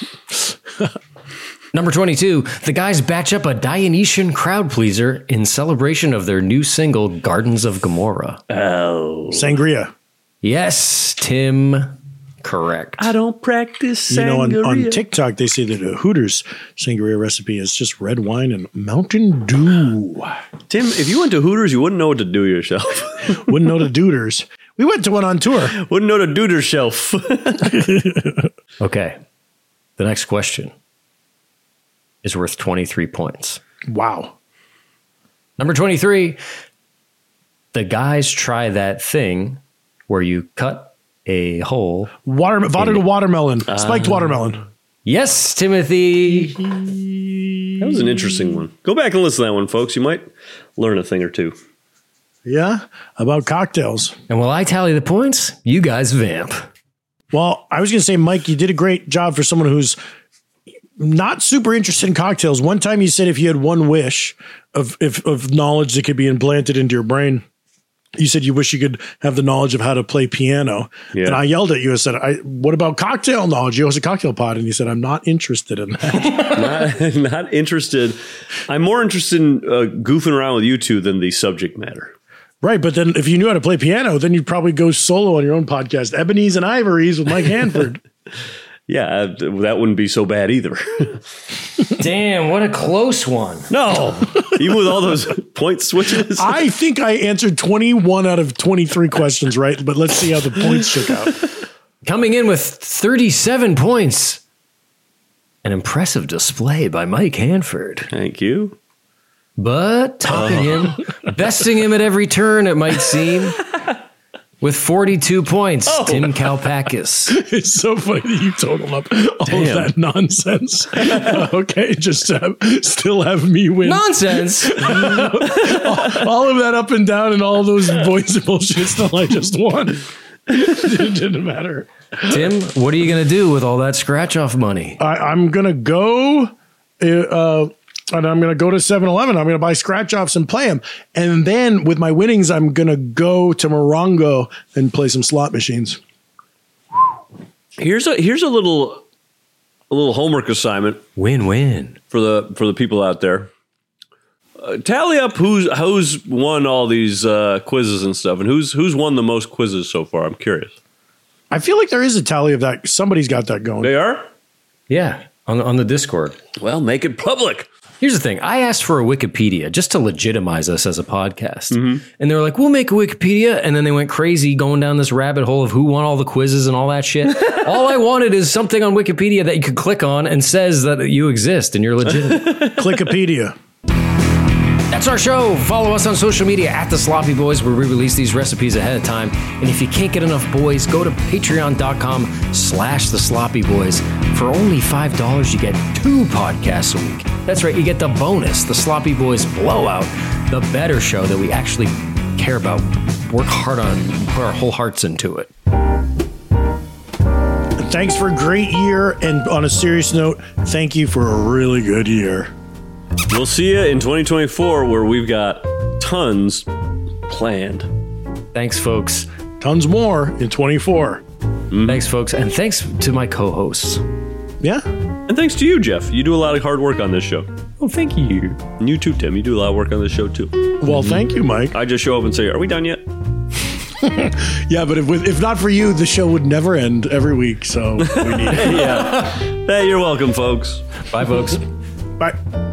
Number 22, the guys batch up a Dionysian crowd pleaser in celebration of their new single, Gardens of Gomorrah. Oh. Sangria. Yes, Tim. Correct. I don't practice sangria. You know, on TikTok, they say that a Hooters sangria recipe is just red wine and Mountain Dew. Tim, if you went to Hooters, you wouldn't know what to do yourself. Wouldn't know to Dooders. We went to one on tour. Wouldn't know to Dooder shelf. Okay. The next question is worth 23 points. Wow. Number 23, the guys try that thing where you cut a hole. Vodka watermelon. Spiked watermelon. Yes, Timothy. That was an interesting one. Go back and listen to that one, folks. You might learn a thing or two. Yeah, about cocktails. And while I tally the points, you guys vamp. Well, I was going to say, Mike, you did a great job for someone who's not super interested in cocktails. One time you said if you had one wish of knowledge that could be implanted into your brain, you said you wish you could have the knowledge of how to play piano. Yeah. And I yelled at you and said, what about cocktail knowledge? You host a cocktail pod. And you said, I'm not interested in that. not interested. I'm more interested in goofing around with you two than the subject matter. Right. But then if you knew how to play piano, then you'd probably go solo on your own podcast, Ebony's and Ivory's with Mike Hanford. Yeah, that wouldn't be so bad either. Damn, what a close one. No, even with all those point switches. I think I answered 21 out of 23 questions right, but let's see how the points shook out. Coming in with 37 points. An impressive display by Mike Hanford. Thank you. But topping him, besting him at every turn, it might seem. With 42 points, Tim Kalpakis. It's so funny that you total up all of that nonsense. Okay, just still have me win. Nonsense. all of that up and down and all those points and bullshit, still I just won. It didn't matter. Tim, what are you going to do with all that scratch-off money? I'm going to go... and I'm going to go to 7-Eleven. I'm going to buy scratch-offs and play them. And then with my winnings, I'm going to go to Morongo and play some slot machines. Here's a little homework assignment. Win-win for the people out there. Tally up who's won all these quizzes and stuff, and who's won the most quizzes so far. I'm curious. I feel like there is a tally of that. Somebody's got that going. They are? Yeah, on the Discord. Well, make it public. Here's the thing. I asked for a Wikipedia just to legitimize us as a podcast. Mm-hmm. And they were like, we'll make a Wikipedia. And then they went crazy going down this rabbit hole of who won all the quizzes and all that shit. All I wanted is something on Wikipedia that you could click on and says that you exist and you're legitimate. Clickopedia. That's our show. Follow us on social media at The Sloppy Boys, where we release these recipes ahead of time. And if you can't get enough boys, go to patreon.com/The Sloppy Boys. For only $5, you get 2 podcasts a week. That's right, you get the bonus, The Sloppy Boys Blowout, the better show that we actually care about, work hard on, put our whole hearts into it. Thanks for a great year. And on a serious note, thank you for a really good year. We'll see you in 2024, where we've got tons planned. Thanks, folks. Tons more in 24. Thanks, folks. And thanks to my co-hosts. Yeah. And thanks to you, Jeff. You do a lot of hard work on this show. Oh, thank you. And you too, Tim. You do a lot of work on this show, too. Well, thank you, Mike. I just show up and say, are we done yet? Yeah, but if not for you, the show would never end every week. So we need it. Yeah. Hey, you're welcome, folks. Bye, folks. Bye.